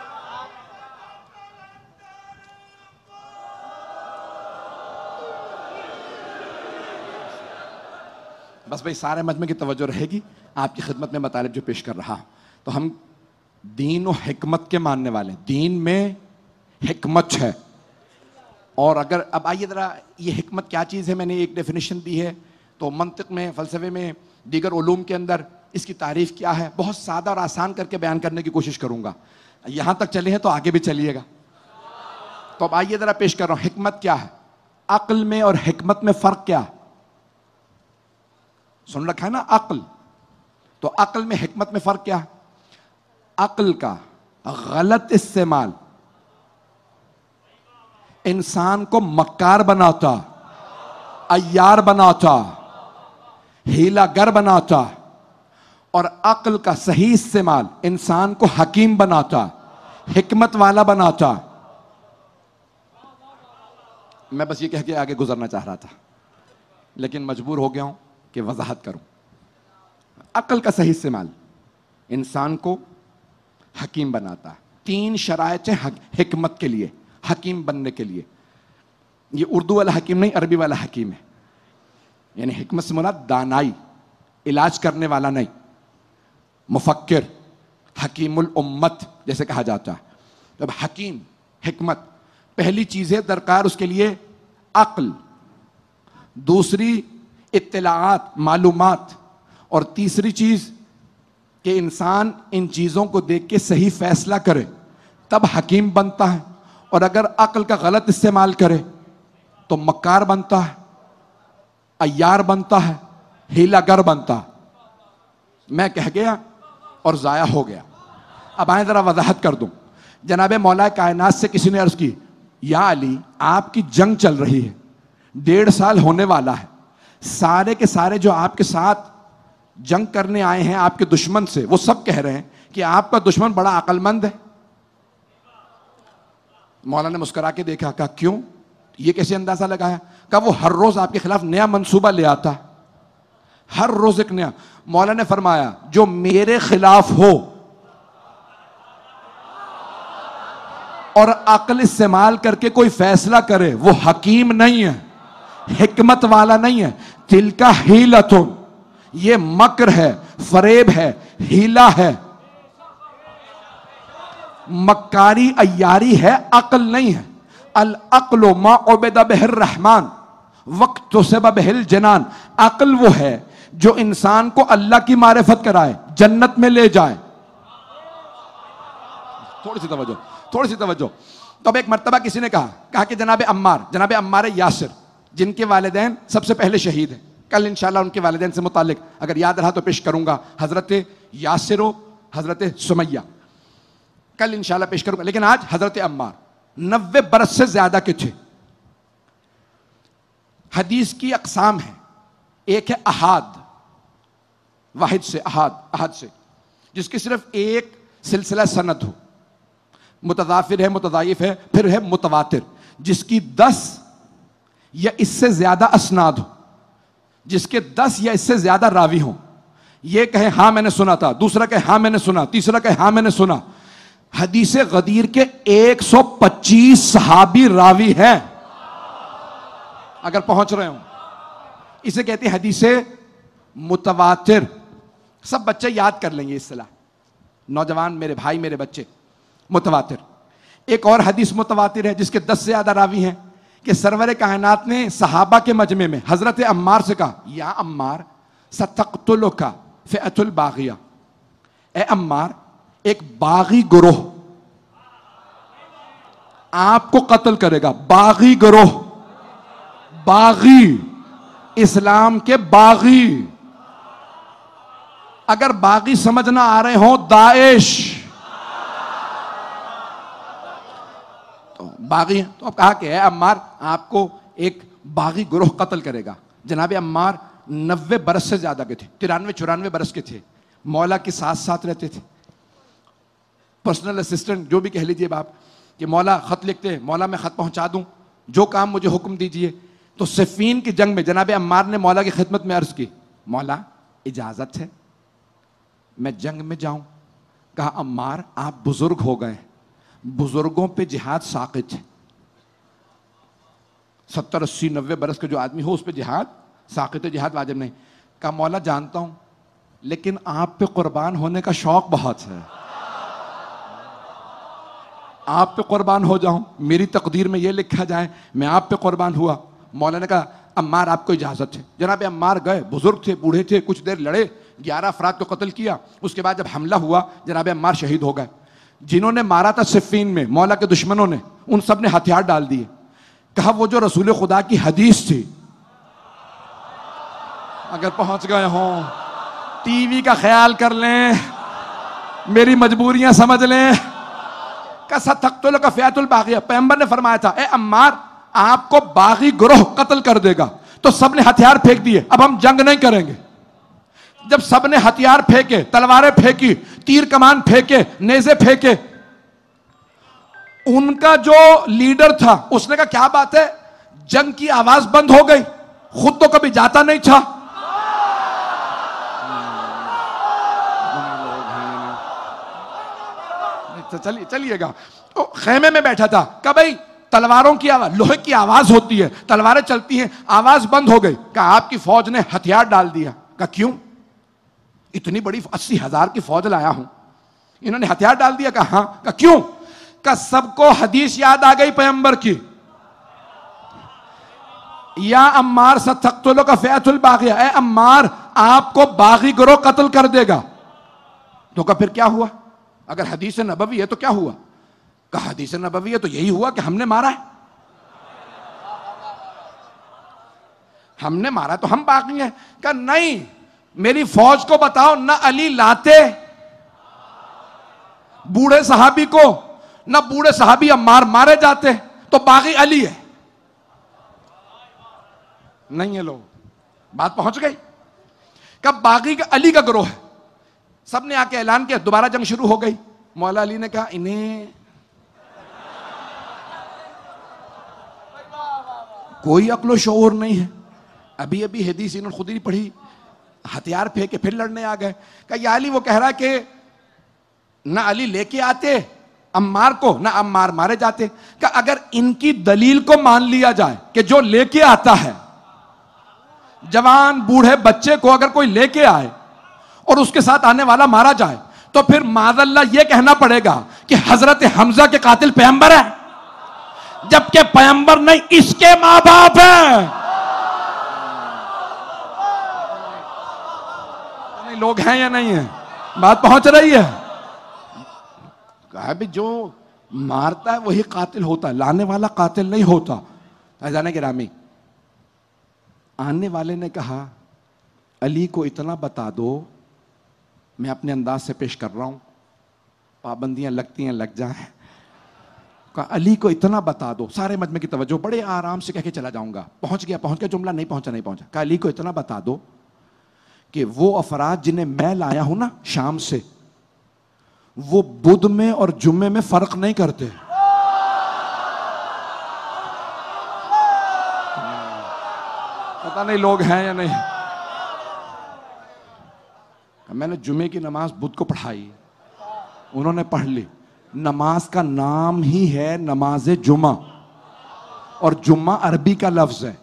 بس بھئی سارے مجمع کی توجہ رہے گی آپ کی خدمت میں مطالب جو پیش کر رہا. تو ہم دین و حکمت کے ماننے والے ہیں. دین میں حکمت ہے. اور اگر اب آئیے ذرا یہ حکمت کیا چیز ہے، میں نے ایک ڈیفینیشن دی ہے. تو منطق میں، فلسفے میں، دیگر علوم کے اندر اس کی تعریف کیا ہے، بہت سادہ اور آسان کر کے بیان کرنے کی کوشش کروں گا. یہاں تک چلے ہیں تو آگے بھی چلیے گا. تو اب آئیے ذرا پیش کر رہا ہوں حکمت کیا ہے. عقل میں اور حکمت میں فرق کیا ہے؟ سن رکھا ہے نا عقل. تو عقل میں حکمت میں فرق کیا ہے؟ عقل کا غلط استعمال انسان کو مکار بناتا، عیار بناتا، ہیلا گر بناتا. اور عقل کا صحیح استعمال انسان کو حکیم بناتا، حکمت والا بناتا. میں بس یہ کہہ کے آگے گزرنا چاہ رہا تھا لیکن مجبور ہو گیا ہوں کہ وضاحت کروں. عقل کا صحیح استعمال انسان کو حکیم بناتا. 3 شرائط ہیں حکمت کے لیے، حکیم بننے کے لیے. یہ اردو والا حکیم نہیں، عربی والا حکیم ہے. یعنی حکمت سے مراد دانائی، علاج کرنے والا نہیں، مفکر، حکیم الامت جیسے کہا جاتا ہے. جب حکیم، حکمت، پہلی چیز ہے درکار اس کے لیے عقل، دوسری اطلاعات، معلومات، اور تیسری چیز کہ انسان ان چیزوں کو دیکھ کے صحیح فیصلہ کرے تب حکیم بنتا ہے. اور اگر عقل کا غلط استعمال کرے تو مکار بنتا ہے، عیار بنتا ہے، ہیلا گر بنتا ہے. میں کہہ گیا اور ضائع ہو گیا. اب آئیں ذرا وضاحت کر دوں. جناب مولا کائنات سے کسی نے عرض کی یا علی آپ کی جنگ چل رہی ہے, 1.5 سال ہونے والا ہے, سارے کے سارے جو آپ کے ساتھ جنگ کرنے آئے ہیں آپ کے دشمن سے, وہ سب کہہ رہے ہیں کہ آپ کا دشمن بڑا عقل مند ہے. مولا نے مسکرا کے دیکھا, کہا کیوں, یہ کیسے اندازہ لگایا؟ کہا وہ ہر روز آپ کے خلاف نیا منصوبہ لے آتا ہے, ہر روز ایک نیا. مولا نے فرمایا جو میرے خلاف ہو اور عقل استعمال کر کے کوئی فیصلہ کرے وہ حکیم نہیں ہے, حکمت والا نہیں ہے. تلک حیلۃ, یہ مکر ہے, فریب ہے, ہیلا ہے, مکاری عیاری ہے, عقل نہیں ہے. العقل ما عبد بہ الرحمن وقت سبب بہ الجنان. عقل وہ ہے جو انسان کو اللہ کی معرفت کرائے, جنت میں لے جائے. تھوڑی سی توجہ, تھوڑی سی توجہ. تو اب ایک مرتبہ کسی نے کہا کہ جناب عمار یاسر جن کے والدین سب سے پہلے شہید ہیں, کل انشاءاللہ ان کے والدین سے متعلق اگر یاد رہا تو پیش کروں گا, حضرت یاسر و حضرت سمیہ, کل انشاءاللہ پیش کروں گا. لیکن آج حضرت عمار 90 برس سے زیادہ کے تھے. حدیث کی اقسام ہیں, ایک ہے احاد, واحد سے احاد سے جس کی صرف ایک سلسلہ سند ہو, متضافر ہے, متضاعف ہے, پھر ہے متواتر جس کی 10 یا اس سے زیادہ اسناد ہو, جس کے 10 یا اس سے زیادہ راوی ہوں. یہ کہے ہاں میں نے سنا تھا, دوسرا کہے ہاں میں نے سنا, تیسرا کہے ہاں میں نے سنا. حدیث غدیر کے 125 صحابی راوی ہیں اگر پہنچ رہے ہوں. اسے کہتے ہیں حدیث متواتر. سب بچے یاد کر لیں گے اصطلاح, نوجوان میرے بھائی میرے بچے. متواتر. ایک اور حدیث متواتر ہے جس کے 10 سے زیادہ راوی ہیں کہ سرور کائنات نے صحابہ کے مجمع میں حضرت عمار سے کہا یا عمار ستقتلک فئۃ الباغیہ, اے عمار ایک باغی گروہ آپ کو قتل کرے گا. باغی گروہ, باغی, اسلام کے باغی. اگر باغی سمجھنا آ رہے ہوں داعش تو باغی ہیں. تو اب کہا کہ اے عمار آپ کو ایک باغی گروہ قتل کرے گا. جناب عمار 90 برس سے زیادہ کے تھے, 93-94 برس کے تھے. مولا کے ساتھ رہتے تھے, پرسنل اسسٹنٹ جو بھی کہہ لیجئے آپ, کہ مولا خط لکھتے, مولا میں خط پہنچا دوں, جو کام مجھے حکم دیجئے. تو صفین کی جنگ میں جناب عمار نے مولا کی خدمت میں عرض کی مولا اجازت ہے میں جنگ میں جاؤں؟ کہا عمار آپ بزرگ ہو گئے, بزرگوں پہ جہاد ساقط ہے. 70 80 90 برس کا جو آدمی ہو اس پہ جہاد ساقط ہے, جہاد واجب نہیں. کہا مولا جانتا ہوں لیکن آپ پہ قربان ہونے کا شوق بہت ہے, آپ پہ قربان ہو جاؤں, میری تقدیر میں یہ لکھا جائے میں آپ پہ قربان ہوا. مولا نے کہا عمار آپ کو اجازت ہے. جناب عمار گئے, بزرگ تھے, بوڑھے تھے, کچھ دیر لڑے, 11 افراد کو قتل کیا. اس کے بعد جب حملہ ہوا جناب عمار شہید ہو گئے. جنہوں نے مارا تھا صفین میں مولا کے دشمنوں نے, ان سب نے ہتھیار ڈال دیے. کہا وہ جو رسول خدا کی حدیث تھی, اگر پہنچ گئے ہوں ٹی وی کا خیال کر لیں, میری مجبوریاں سمجھ لیں. ستقتلک فئۃ الباغیہ, پیغمبر نے فرمایا تھا اے عمار آپ کو باغی گروہ قتل کر دے گا. تو سب نے ہتھیار پھینک دیے, اب ہم جنگ نہیں کریں گے. جب سب نے ہتھیار پھینکے, تلواریں پھینکی, تیر کمان پھینکے, نیزے پھینکے, ان کا جو لیڈر تھا اس نے کہا کیا بات ہے, جنگ کی آواز بند ہو گئی, خود تو کبھی جاتا نہیں تھا. چلیے گا. تو خیمے میں بیٹھا تھا, کہا بھائی تلواروں کی آواز, لوہے کی آواز ہوتی ہے, تلواریں چلتی ہیں, آواز بند ہو گئی. کہا آپ کی فوج نے ہتھیار ڈال دیا. کہا کیوں؟ اتنی بڑی 80,000 کی فوج لایا ہوں, انہوں نے ہتھیار ڈال دیا. کہا ہاں. کہا کیوں؟ کہا سب کو حدیث یاد آ گئی پیغمبر کی, یا عمار ستقتلک فئۃ الباغیہ, اے عمار آپ کو باغی گروہ قتل کر دے گا. تو کہا پھر کیا ہوا؟ اگر حدیث نبوی ہے تو کیا ہوا؟ کہا حدیث نبوی ہے تو یہی ہوا کہ ہم نے مارا ہے, ہم نے مارا تو ہم باغی ہیں. کہا نہیں, میری فوج کو بتاؤ نہ علی لاتے بوڑھے صحابی کو نہ بوڑھے صحابی عمار مارے جاتے تو باغی علی ہے. نہیں ہے لوگ, بات پہنچ گئی. کب باغی کا علی کا گروہ ہے, سب نے آ کے اعلان کیا, دوبارہ جنگ شروع ہو گئی. مولا علی نے کہا انہیں کوئی عقل و شعور نہیں ہے, ابھی ابھی حدیث انہوں نے خود ہی پڑھی, ہتھیار پھینک کے پھر لڑنے آ گئے. کہا یا علی وہ کہہ رہا کہ نہ علی لے کے آتے عمار کو نہ عمار مارے جاتے. کہ اگر ان کی دلیل کو مان لیا جائے کہ جو لے کے آتا ہے, جوان بوڑھے بچے کو اگر کوئی لے کے آئے اور اس کے ساتھ آنے والا مارا جائے, تو پھر معاذ اللہ یہ کہنا پڑے گا کہ حضرت حمزہ کے قاتل پیغمبر ہے, جبکہ پیغمبر نہیں اس کے ماں باپ ہیں. لوگ ہیں یا نہیں ہیں, بات پہنچ رہی ہے. کہا بھی جو مارتا ہے وہی قاتل ہوتا ہے, لانے والا قاتل نہیں ہوتا. عزیزان گرامی, آنے والے نے کہا علی کو اتنا بتا دو, میں اپنے انداز سے پیش کر رہا ہوں, پابندیاں لگتی ہیں لگ جائیں. کہا علی کو اتنا بتا دو, سارے مجمع کی توجہ, بڑے آرام سے کہہ کے چلا جاؤں گا, پہنچ گیا جملہ نہیں پہنچا. کہا علی کو اتنا بتا دو کہ وہ افراد جنہیں میں لایا ہوں نا شام سے, وہ بدھ میں اور جمعے میں فرق نہیں کرتے. پتہ نہیں لوگ ہیں یا نہیں. میں نے جمعے کی نماز بدھ کو پڑھائی, انہوں نے پڑھ لی. نماز کا نام ہی ہے نماز جمعہ, اور جمعہ عربی کا لفظ ہے.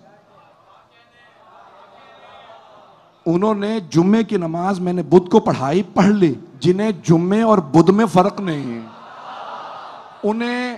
انہوں نے جمعے کی نماز میں نے بدھ کو پڑھائی, پڑھ لی. جنہیں جمعے اور بدھ میں فرق نہیں ہے, انہیں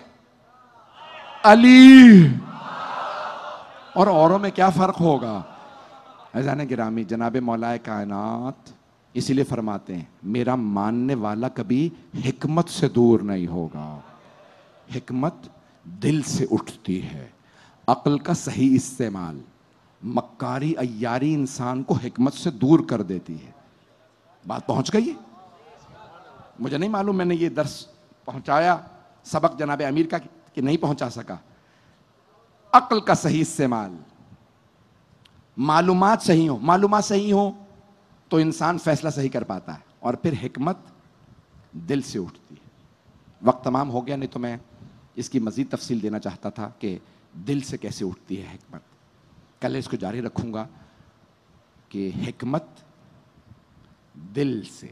علی اور اوروں میں کیا فرق ہوگا. عزیزان گرامی, جناب مولا کائنات اسی لیے فرماتے ہیں میرا ماننے والا کبھی حکمت سے دور نہیں ہوگا. حکمت دل سے اٹھتی ہے, عقل کا صحیح استعمال, مکاری عیاری انسان کو حکمت سے دور کر دیتی ہے. بات پہنچ گئی ہے. مجھے نہیں معلوم میں نے یہ درس پہنچایا سبق جناب امیر کا کہ نہیں پہنچا سکا. عقل کا صحیح استعمال, معلومات صحیح ہوں تو انسان فیصلہ صحیح کر پاتا ہے, اور پھر حکمت دل سے اٹھتی ہے. وقت تمام ہو گیا, نہیں تو میں اس کی مزید تفصیل دینا چاہتا تھا کہ دل سے کیسے اٹھتی ہے حکمت. کل اس کو جاری رکھوں گا کہ حکمت دل سے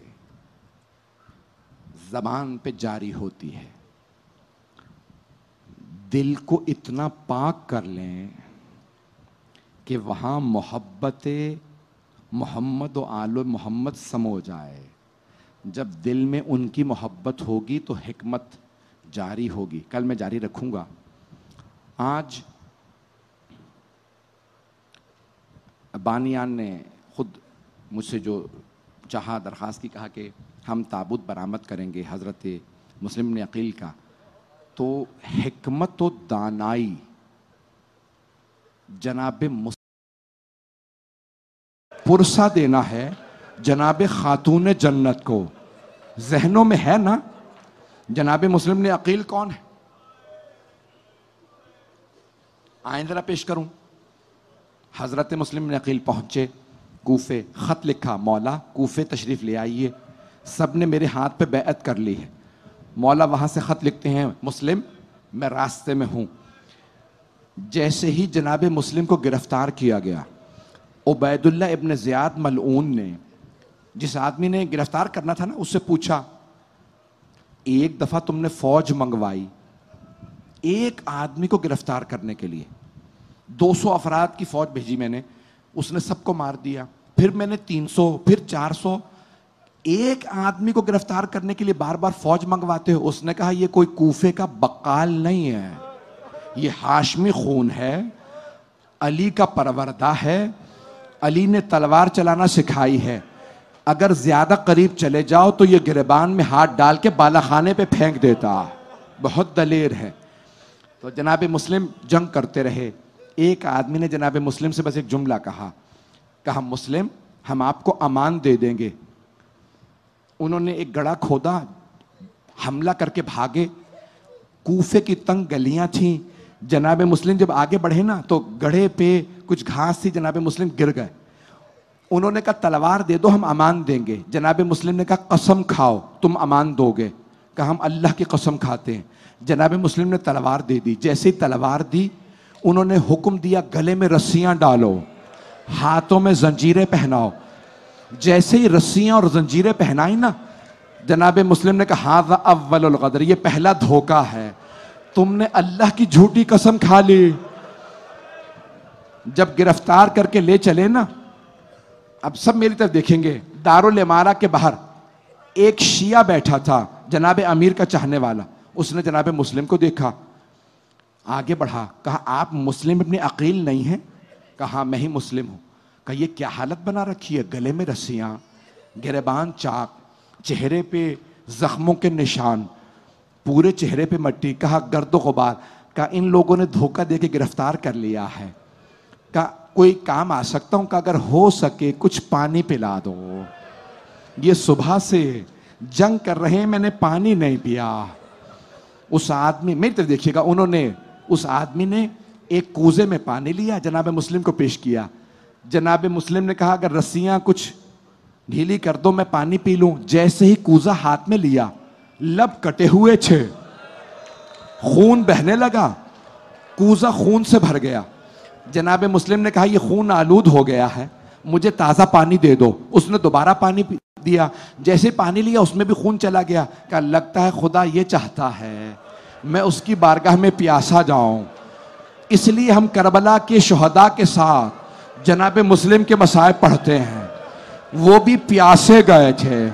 زبان پہ جاری ہوتی ہے. دل کو اتنا پاک کر لیں کہ وہاں محبت محمد و آل محمد سمو جائے. جب دل میں ان کی محبت ہوگی تو حکمت جاری ہوگی. کل میں جاری رکھوں گا. آج بانیان نے خود مجھ سے جو چاہا درخواست کی, کہا کہ ہم تابوت برآمد کریں گے حضرت مسلم بن عقیل کا. تو حکمت و دانائی جناب پرسہ دینا ہے جناب خاتون جنت کو. ذہنوں میں ہے نا جناب مسلم بن عقیل کون ہے؟ آئیں ذرا پیش کروں. حضرت مسلم بن عقیل پہنچے کوفے, خط لکھا مولا کوفے تشریف لے آئیے. سب نے میرے ہاتھ پہ بیعت کر لی ہے. مولا وہاں سے خط لکھتے ہیں مسلم میں راستے میں ہوں. جیسے ہی جناب مسلم کو گرفتار کیا گیا, عبید اللہ ابن زیاد ملعون نے, جس آدمی نے گرفتار کرنا تھا نا, اس سے پوچھا ایک دفعہ تم نے فوج منگوائی ایک آدمی کو گرفتار کرنے کے لیے, 200 افراد کی فوج بھیجی میں نے, اس نے سب کو مار دیا. پھر میں نے 300, پھر 400, ایک آدمی کو گرفتار کرنے کے لیے بار بار فوج منگواتے ہو. اس نے کہا یہ کوئی کوفے کا بقال نہیں ہے, یہ ہاشمی خون ہے, علی کا پروردہ ہے, علی نے تلوار چلانا سکھائی ہے. اگر زیادہ قریب چلے جاؤ تو یہ گریبان میں ہاتھ ڈال کے بالا خانے پہ پھینک دیتا, بہت دلیر ہے. تو جناب مسلم جنگ کرتے رہے. ایک آدمی نے جناب مسلم سے بس ایک جملہ کہا مسلم ہم آپ کو امان دے دیں گے. انہوں نے ایک گڑھا کھودا, حملہ کر کے بھاگے. کوفے کی تنگ گلیاں تھیں. جناب مسلم جب آگے بڑھے نا تو گڑھے پہ کچھ گھاس تھی, جناب مسلم گر گئے. انہوں نے کہا تلوار دے دو ہم امان دیں گے. جناب مسلم نے کہا قسم کھاؤ تم امان دو گے. کہا ہم اللہ کی قسم کھاتے ہیں. جناب مسلم نے تلوار دے دی. جیسے ہی تلوار دی انہوں نے حکم دیا گلے میں رسیاں ڈالو, ہاتھوں میں زنجیریں پہناؤ. جیسے ہی رسیاں اور زنجیریں پہنائی نا, جناب مسلم نے کہا ھذا اول الغدر, یہ پہلا دھوکہ ہے, تم نے اللہ کی جھوٹی قسم کھا لی. جب گرفتار کر کے لے چلے نا, اب سب میری طرف دیکھیں گے, دارالامارہ کے باہر ایک شیعہ بیٹھا تھا جناب امیر کا چاہنے والا. اس نے جناب مسلم کو دیکھا, آگے بڑھا, کہا آپ مسلم ابن عقیل نہیں ہیں؟ کہا ہاں میں ہی مسلم ہوں. کہا یہ کیا حالت بنا رکھی ہے, گلے میں رسیاں, گریبان چاک, چہرے پہ زخموں کے نشان, پورے چہرے پہ مٹی. کہا گرد و غبار. کہا ان لوگوں نے دھوکہ دے کے گرفتار کر لیا ہے. کہا کوئی کام آ سکتا ہوں؟ کہ اگر ہو سکے کچھ پانی پلا دو, یہ صبح سے جنگ کر رہے ہیں, میں نے پانی نہیں پیا. اس آدمی, میری طرف دیکھیے گا, انہوں نے, اس آدمی نے ایک کوزے میں پانی لیا, جناب مسلم کو پیش کیا. جناب مسلم نے کہا اگر رسیاں کچھ ڈھیلی کر دو میں پانی پی لوں. جیسے ہی کوزہ ہاتھ میں لیا, لب کٹے ہوئے تھے, خون بہنے لگا, کوزہ خون سے بھر گیا. جناب مسلم نے کہا یہ خون آلود ہو گیا ہے, مجھے تازہ پانی دے دو. اس نے دوبارہ پانی دیا. جیسے پانی لیا اس میں بھی خون چلا گیا. کہا لگتا ہے خدا یہ چاہتا ہے میں اس کی بارگاہ میں پیاسا جاؤں. اس لیے ہم کربلا کے شہداء کے ساتھ جناب مسلم کے مصائب پڑھتے ہیں, وہ بھی پیاسے گئے تھے.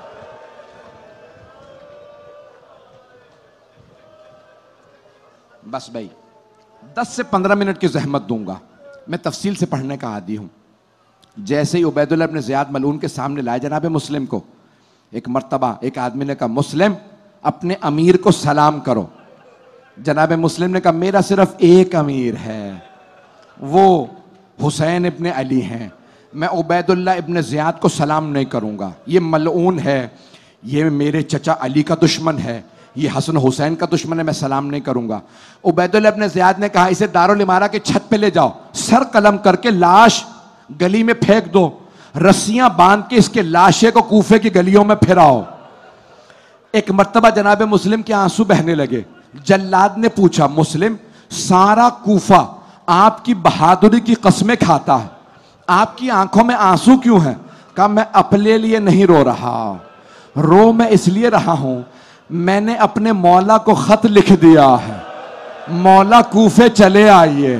بس بھائی 10 سے 15 منٹ کی زحمت دوں گا, میں تفصیل سے پڑھنے کا عادی ہوں. جیسے ہی عبید اللہ ابن زیاد ملعون کے سامنے لائے جناب مسلم کو, ایک مرتبہ ایک آدمی نے کہا مسلم اپنے امیر کو سلام کرو. جناب مسلم نے کہا میرا صرف ایک امیر ہے, وہ حسین ابن علی ہیں, میں عبید اللہ ابن زیاد کو سلام نہیں کروں گا, یہ ملعون ہے, یہ میرے چچا علی کا دشمن ہے, یہ حسن حسین کا دشمن ہے, میں سلام نہیں کروں گا. عبید اللہ ابن زیاد نے کہا اسے دارالامارہ کے چھت پہ لے جاؤ, سر قلم کر کے لاش گلی میں پھینک دو, رسیاں باندھ کے اس کے لاشے کو کوفے کی گلیوں میں پھراؤ. ایک مرتبہ جناب مسلم کے آنسو بہنے لگے. جلاد نے پوچھا مسلم سارا کوفہ آپ کی بہادری کی قسمیں کھاتا ہے, آپ کی آنکھوں میں آنسو کیوں ہیں؟ کہا میں اپنے لیے نہیں رو رہا, رو میں اس لیے رہا ہوں میں نے اپنے مولا کو خط لکھ دیا ہے, مولا کوفے چلے آئیے.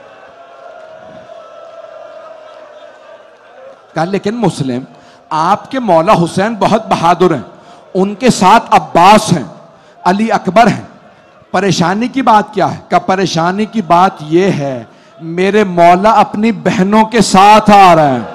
کہا لیکن مسلم آپ کے مولا حسین بہت بہادر ہیں, ان کے ساتھ عباس ہیں, علی اکبر ہیں, پریشانی کی بات کیا ہے؟ کہ پریشانی کی بات یہ ہے میرے مولا اپنی بہنوں کے ساتھ آ رہے ہیں.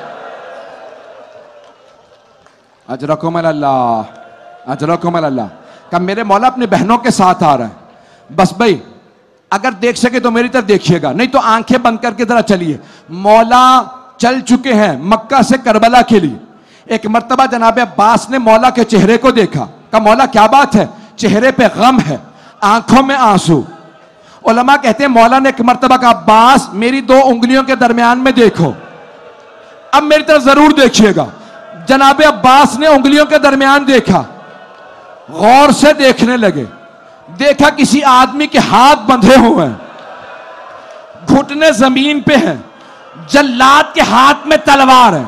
اجرکم اللہ, اجرکم اللہ. کہ میرے مولا اپنی بہنوں کے ساتھ آ رہے ہیں. بس بھائی اگر دیکھ سکے تو میری طرف دیکھیے گا, نہیں تو آنکھیں بند کر کے ذرا چلیے. مولا چل چکے ہیں مکہ سے کربلا کے لیے. ایک مرتبہ جناب عباس نے مولا کے چہرے کو دیکھا. کہا مولا کیا بات ہے؟ چہرے پہ غم ہے, آنکھوں میں آنسو. علماء کہتے ہیں مولا نے ایک مرتبہ کہا عباس میری 2 انگلیوں کے درمیان میں دیکھو. اب میری طرف ضرور دیکھیے گا. جناب عباس نے انگلیوں کے درمیان دیکھا, غور سے دیکھنے لگے. دیکھا کسی آدمی کے ہاتھ بندھے ہوئے ہیں, گھٹنے زمین پہ ہیں, جلاد کے ہاتھ میں تلوار ہے.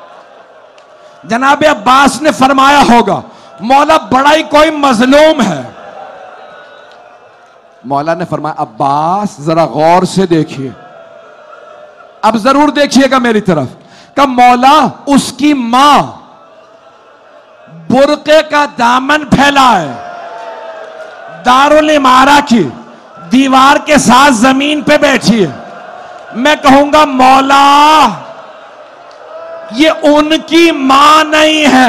جناب عباس نے فرمایا ہوگا مولا بڑا ہی کوئی مظلوم ہے. مولا نے فرمایا عباس ذرا غور سے دیکھیے, اب ضرور دیکھیے گا میری طرف. کہ مولا اس کی ماں برقعے کا دامن پھیلا ہے, دارالامارہ کی دیوار کے ساتھ زمین پہ بیٹھی ہے. میں کہوں گا مولا یہ ان کی ماں نہیں ہے,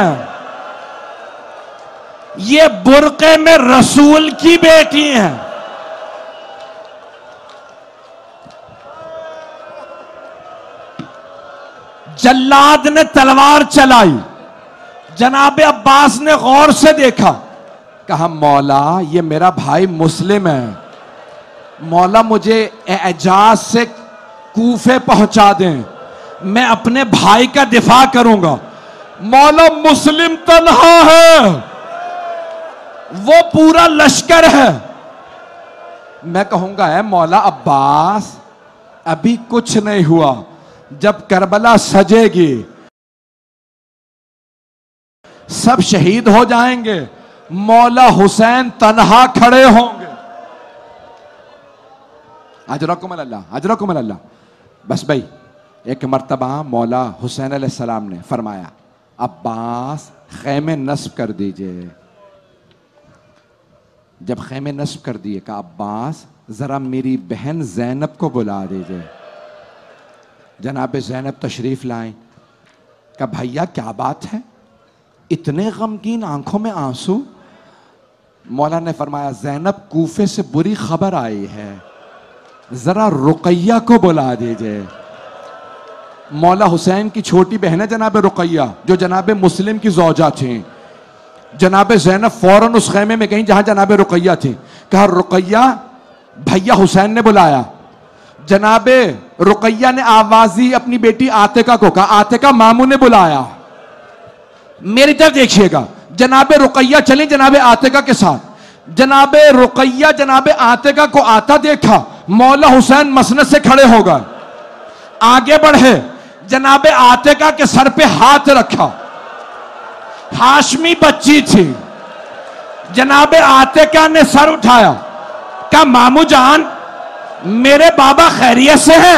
یہ برقعے میں رسول کی بیٹی ہیں. جلاد نے تلوار چلائی, جناب عباس نے غور سے دیکھا, کہا مولا یہ میرا بھائی مسلم ہے، مولا مجھے اعجاز سے کوفے پہنچا دیں، میں اپنے بھائی کا دفاع کروں گا۔ مولا مسلم تنہا ہے، وہ پورا لشکر ہے۔ میں کہوں گا اے مولا عباس ابھی کچھ نہیں ہوا، جب کربلا سجے گی سب شہید ہو جائیں گے، مولا حسین تنہا کھڑے ہوں گے۔ اجرکم اللہ، اجرکم اللہ۔ بس بھائی ایک مرتبہ مولا حسین علیہ السلام نے فرمایا عباس خیمے نصب کر دیجئے۔ جب خیمے نصب کر دیے کہا عباس ذرا میری بہن زینب کو بلا دیجئے۔ جناب زینب تشریف لائیں۔ کہا بھیا کیا بات ہے، اتنے غمگین، آنکھوں میں آنسو؟ مولا نے فرمایا زینب کوفے سے بری خبر آئی ہے، ذرا رقیہ کو بلا دیجئے۔ مولا حسین کی چھوٹی بہن ہے جناب رقیہ، جو جناب مسلم کی زوجہ تھیں۔ جناب زینب فوراً اس خیمے میں گئیں جہاں جناب رقیہ تھی۔ کہا رقیہ بھیا حسین نے بلایا۔ جناب رقیہ نے آوازی اپنی بیٹی عاتقہ کو کہا عاتقہ ماموں نے بلایا۔ میری طرف دیکھیے گا، جناب رقیہ چلیں جناب عاتقہ کے ساتھ۔ جناب رقیہ جناب عاتقہ کو آتا دیکھا، مولا حسین مسند سے کھڑے ہو گئے، آگے بڑھے، جناب عاتقہ کے سر پہ ہاتھ رکھا۔ ہاشمی بچی تھی، جناب عاتقہ نے سر اٹھایا، کہا مامو جان میرے بابا خیریت سے ہیں؟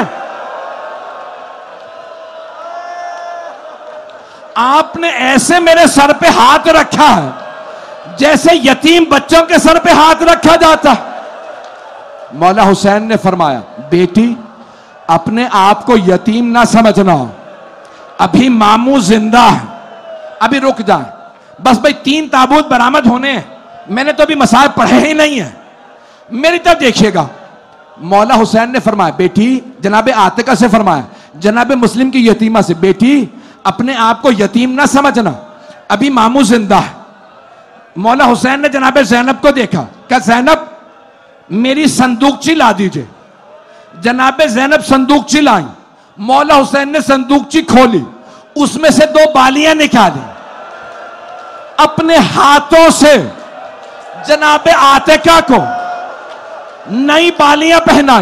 آپ نے ایسے میرے سر پہ ہاتھ رکھا ہے جیسے یتیم بچوں کے سر پہ ہاتھ رکھا جاتا۔ مولا حسین نے فرمایا بیٹی اپنے آپ کو یتیم نہ سمجھنا، ابھی ماموں زندہ ہے، ابھی رک جائیں۔ بس بھئی 3 تابوت برآمد ہونے ہیں، میں نے تو ابھی مسائل پڑھے ہی نہیں ہیں۔ میری طرف دیکھیے گا، مولا حسین نے فرمایا بیٹی، جناب عاتقہ سے فرمایا جناب مسلم کی یتیمہ سے، بیٹی اپنے آپ کو یتیم نہ سمجھنا، ابھی ماموں زندہ ہے۔ مولا حسین نے جناب زینب کو دیکھا، کہ زینب میری صندوقچی لا دیجئے۔ جناب زینب صندوقچی لائیں، مولا حسین نے صندوقچی کھولی، اس میں سے 2 بالیاں نکالی، اپنے ہاتھوں سے جناب عاتقہ کو نئی بالیاں پہنائیں۔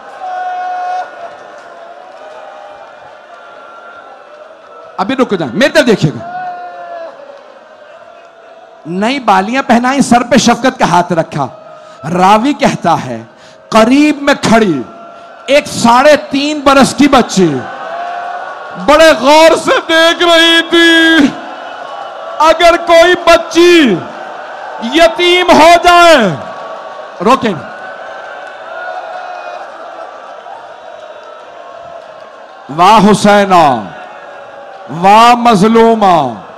ابھی رک جائیں، میرے طرف دیکھیے گا، نئی بالیاں پہنائیں، سر پہ شفقت کا ہاتھ رکھا۔ راوی کہتا ہے قریب میں کھڑی ایک 3.5 برس کی بچی بڑے غور سے دیکھ رہی تھی، اگر کوئی بچی یتیم ہو جائے، روکیں، واہ حسینہ واہ مظلومہ،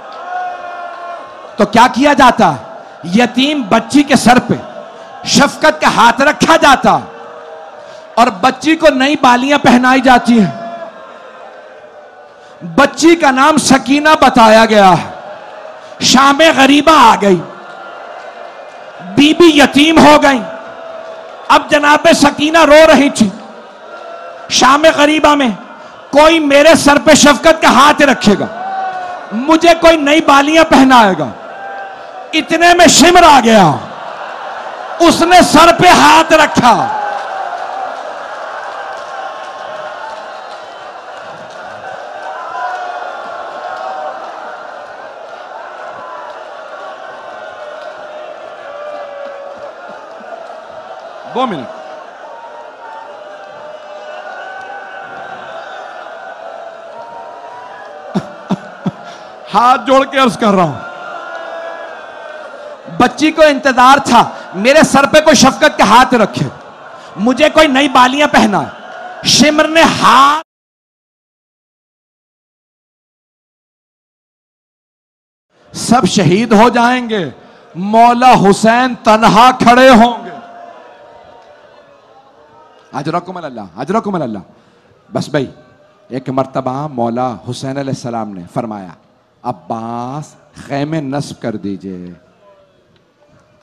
تو کیا کیا جاتا؟ یتیم بچی کے سر پہ شفقت کا ہاتھ رکھا جاتا اور بچی کو نئی بالیاں پہنائی جاتی ہیں۔ بچی کا نام سکینہ بتایا گیا ہے۔ شام غریبہ آ گئی، بی بی یتیم ہو گئی، اب جناب سکینہ رو رہی تھی۔ شام غریبہ میں کوئی میرے سر پہ شفقت کا ہاتھ رکھے گا، مجھے کوئی نئی بالیاں پہنائے گا۔ اتنے میں شمر آ گیا، اس نے سر پہ ہاتھ رکھا، دو منٹ، ہاتھ جوڑ کے عرض کر رہا ہوں، بچی کو انتظار تھا میرے سر پہ کوئی شفقت کے ہاتھ رکھے، مجھے کوئی نئی بالیاں پہنا۔ شمر نے ہاتھ سب شہید ہو جائیں گے، مولا حسین تنہا کھڑے ہوں گے۔ اجرکم اللہ، اجرکم اللہ۔ بس بھائی ایک مرتبہ مولا حسین علیہ السلام نے فرمایا عباس خیمے نصب کر دیجئے۔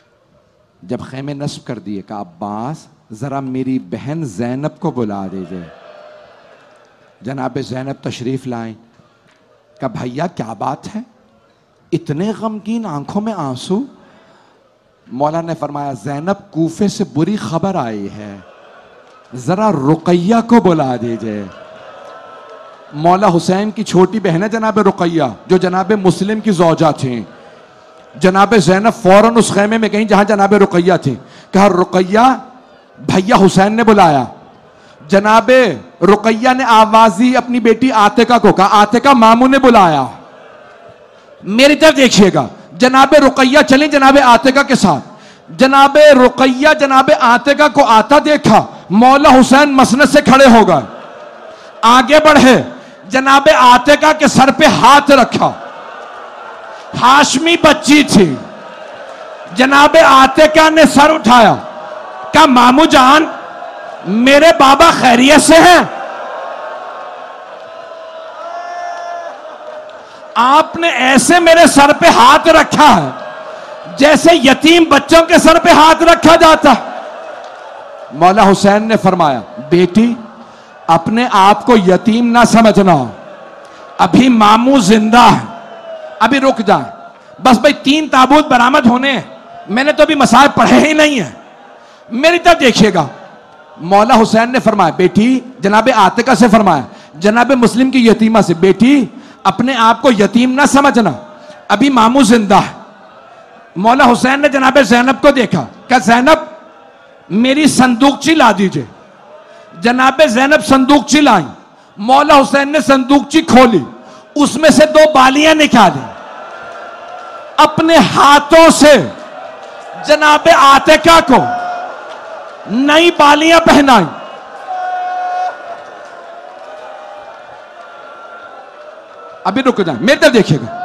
جب خیمے نصب کر دیے کہ عباس ذرا میری بہن زینب کو بلا دیجئے. جناب زینب تشریف لائیں. کہ بھیا کیا بات ہے، اتنے غمگین، آنکھوں میں آنسو؟ مولا نے فرمایا زینب کوفے سے بری خبر آئی ہے، ذرا رقیہ کو بلا دیجئے. مولا حسین کی چھوٹی بہن ہے جناب رقیہ، جو جناب مسلم کی زوجہ تھیں. جناب زینب فوراً اس خیمے میں گئیں جہاں جناب رقیہ تھی. کہا رقیہ بھیا حسین نے بلایا. جناب رقیہ نے آوازی اپنی بیٹی عاتقہ کو کہا عاتقہ ماموں نے بلایا. میری طرف دیکھیے گا. جناب رقیہ چلیں جناب عاتقہ کے ساتھ. جناب رقیہ جناب عاتقہ کو آتا دیکھا، مولا حسین مسند سے کھڑے ہو گئے، آگے بڑھے، جناب عاتقہ کے سر پہ ہاتھ رکھا. ہاشمی بچی تھی. جناب عاتقہ نے سر اٹھایا، کہا مامو جان میرے بابا خیریت سے ہیں؟ آپ نے ایسے میرے سر پہ ہاتھ رکھا ہے جیسے یتیم بچوں کے سر پہ ہاتھ رکھا جاتا. مولا حسین نے فرمایا بیٹی اپنے آپ کو یتیم نہ سمجھنا، ابھی ماموں زندہ ہے، ابھی رک جائیں. بس بھئی 3 تابوت برآمد ہونے ہیں، میں نے تو ابھی مصائب پڑھے ہی نہیں ہیں. میری طرف دیکھیے گا. مولا حسین نے فرمایا بیٹی، جناب عاتقہ سے فرمایا جناب مسلم کی یتیمہ سے، بیٹی اپنے آپ کو یتیم نہ سمجھنا، ابھی ماموں زندہ ہے. مولا حسین نے جناب زینب کو دیکھا، کہا زینب میری صندوقچی لا دیجئے. جناب زینب صندوقچی لائیں. مولا حسین نے صندوقچی کھولی، اس میں سے 2 بالیاں نکالی، اپنے ہاتھوں سے جناب عاتقہ کو نئی بالیاں پہنائیں. ابھی رک جائیں، میرے طرف دیکھیے گا.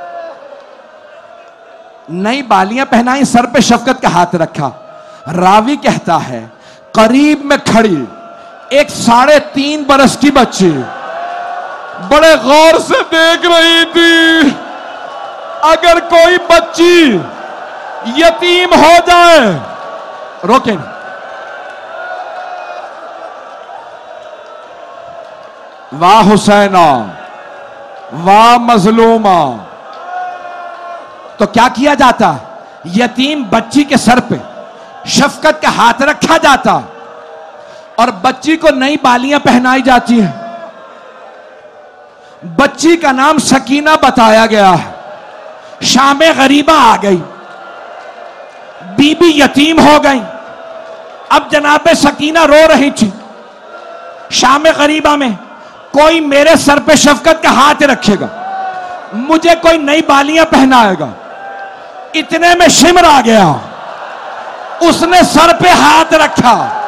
نئی بالیاں پہنائیں، سر پہ شفقت کا ہاتھ رکھا. راوی کہتا ہے قریب میں کھڑی ایک 3.5 برس کی بچی بڑے غور سے دیکھ رہی تھی. اگر کوئی بچی یتیم ہو جائے، روکیں، واہ حسینہ واہ مظلومہ، تو کیا کیا جاتا؟ یتیم بچی کے سر پہ شفقت کا ہاتھ رکھا جاتا اور بچی کو نئی بالیاں پہنائی جاتی ہیں. بچی کا نام سکینہ بتایا گیا ہے. شام غریبہ آ گئی، بی بی یتیم ہو گئی. اب جناب سکینہ رو رہی تھی. شام غریبہ میں کوئی میرے سر پہ شفقت کا ہاتھ رکھے گا، مجھے کوئی نئی بالیاں پہنائے گا. اتنے میں شمر آ گیا، اس نے سر پہ ہاتھ رکھا.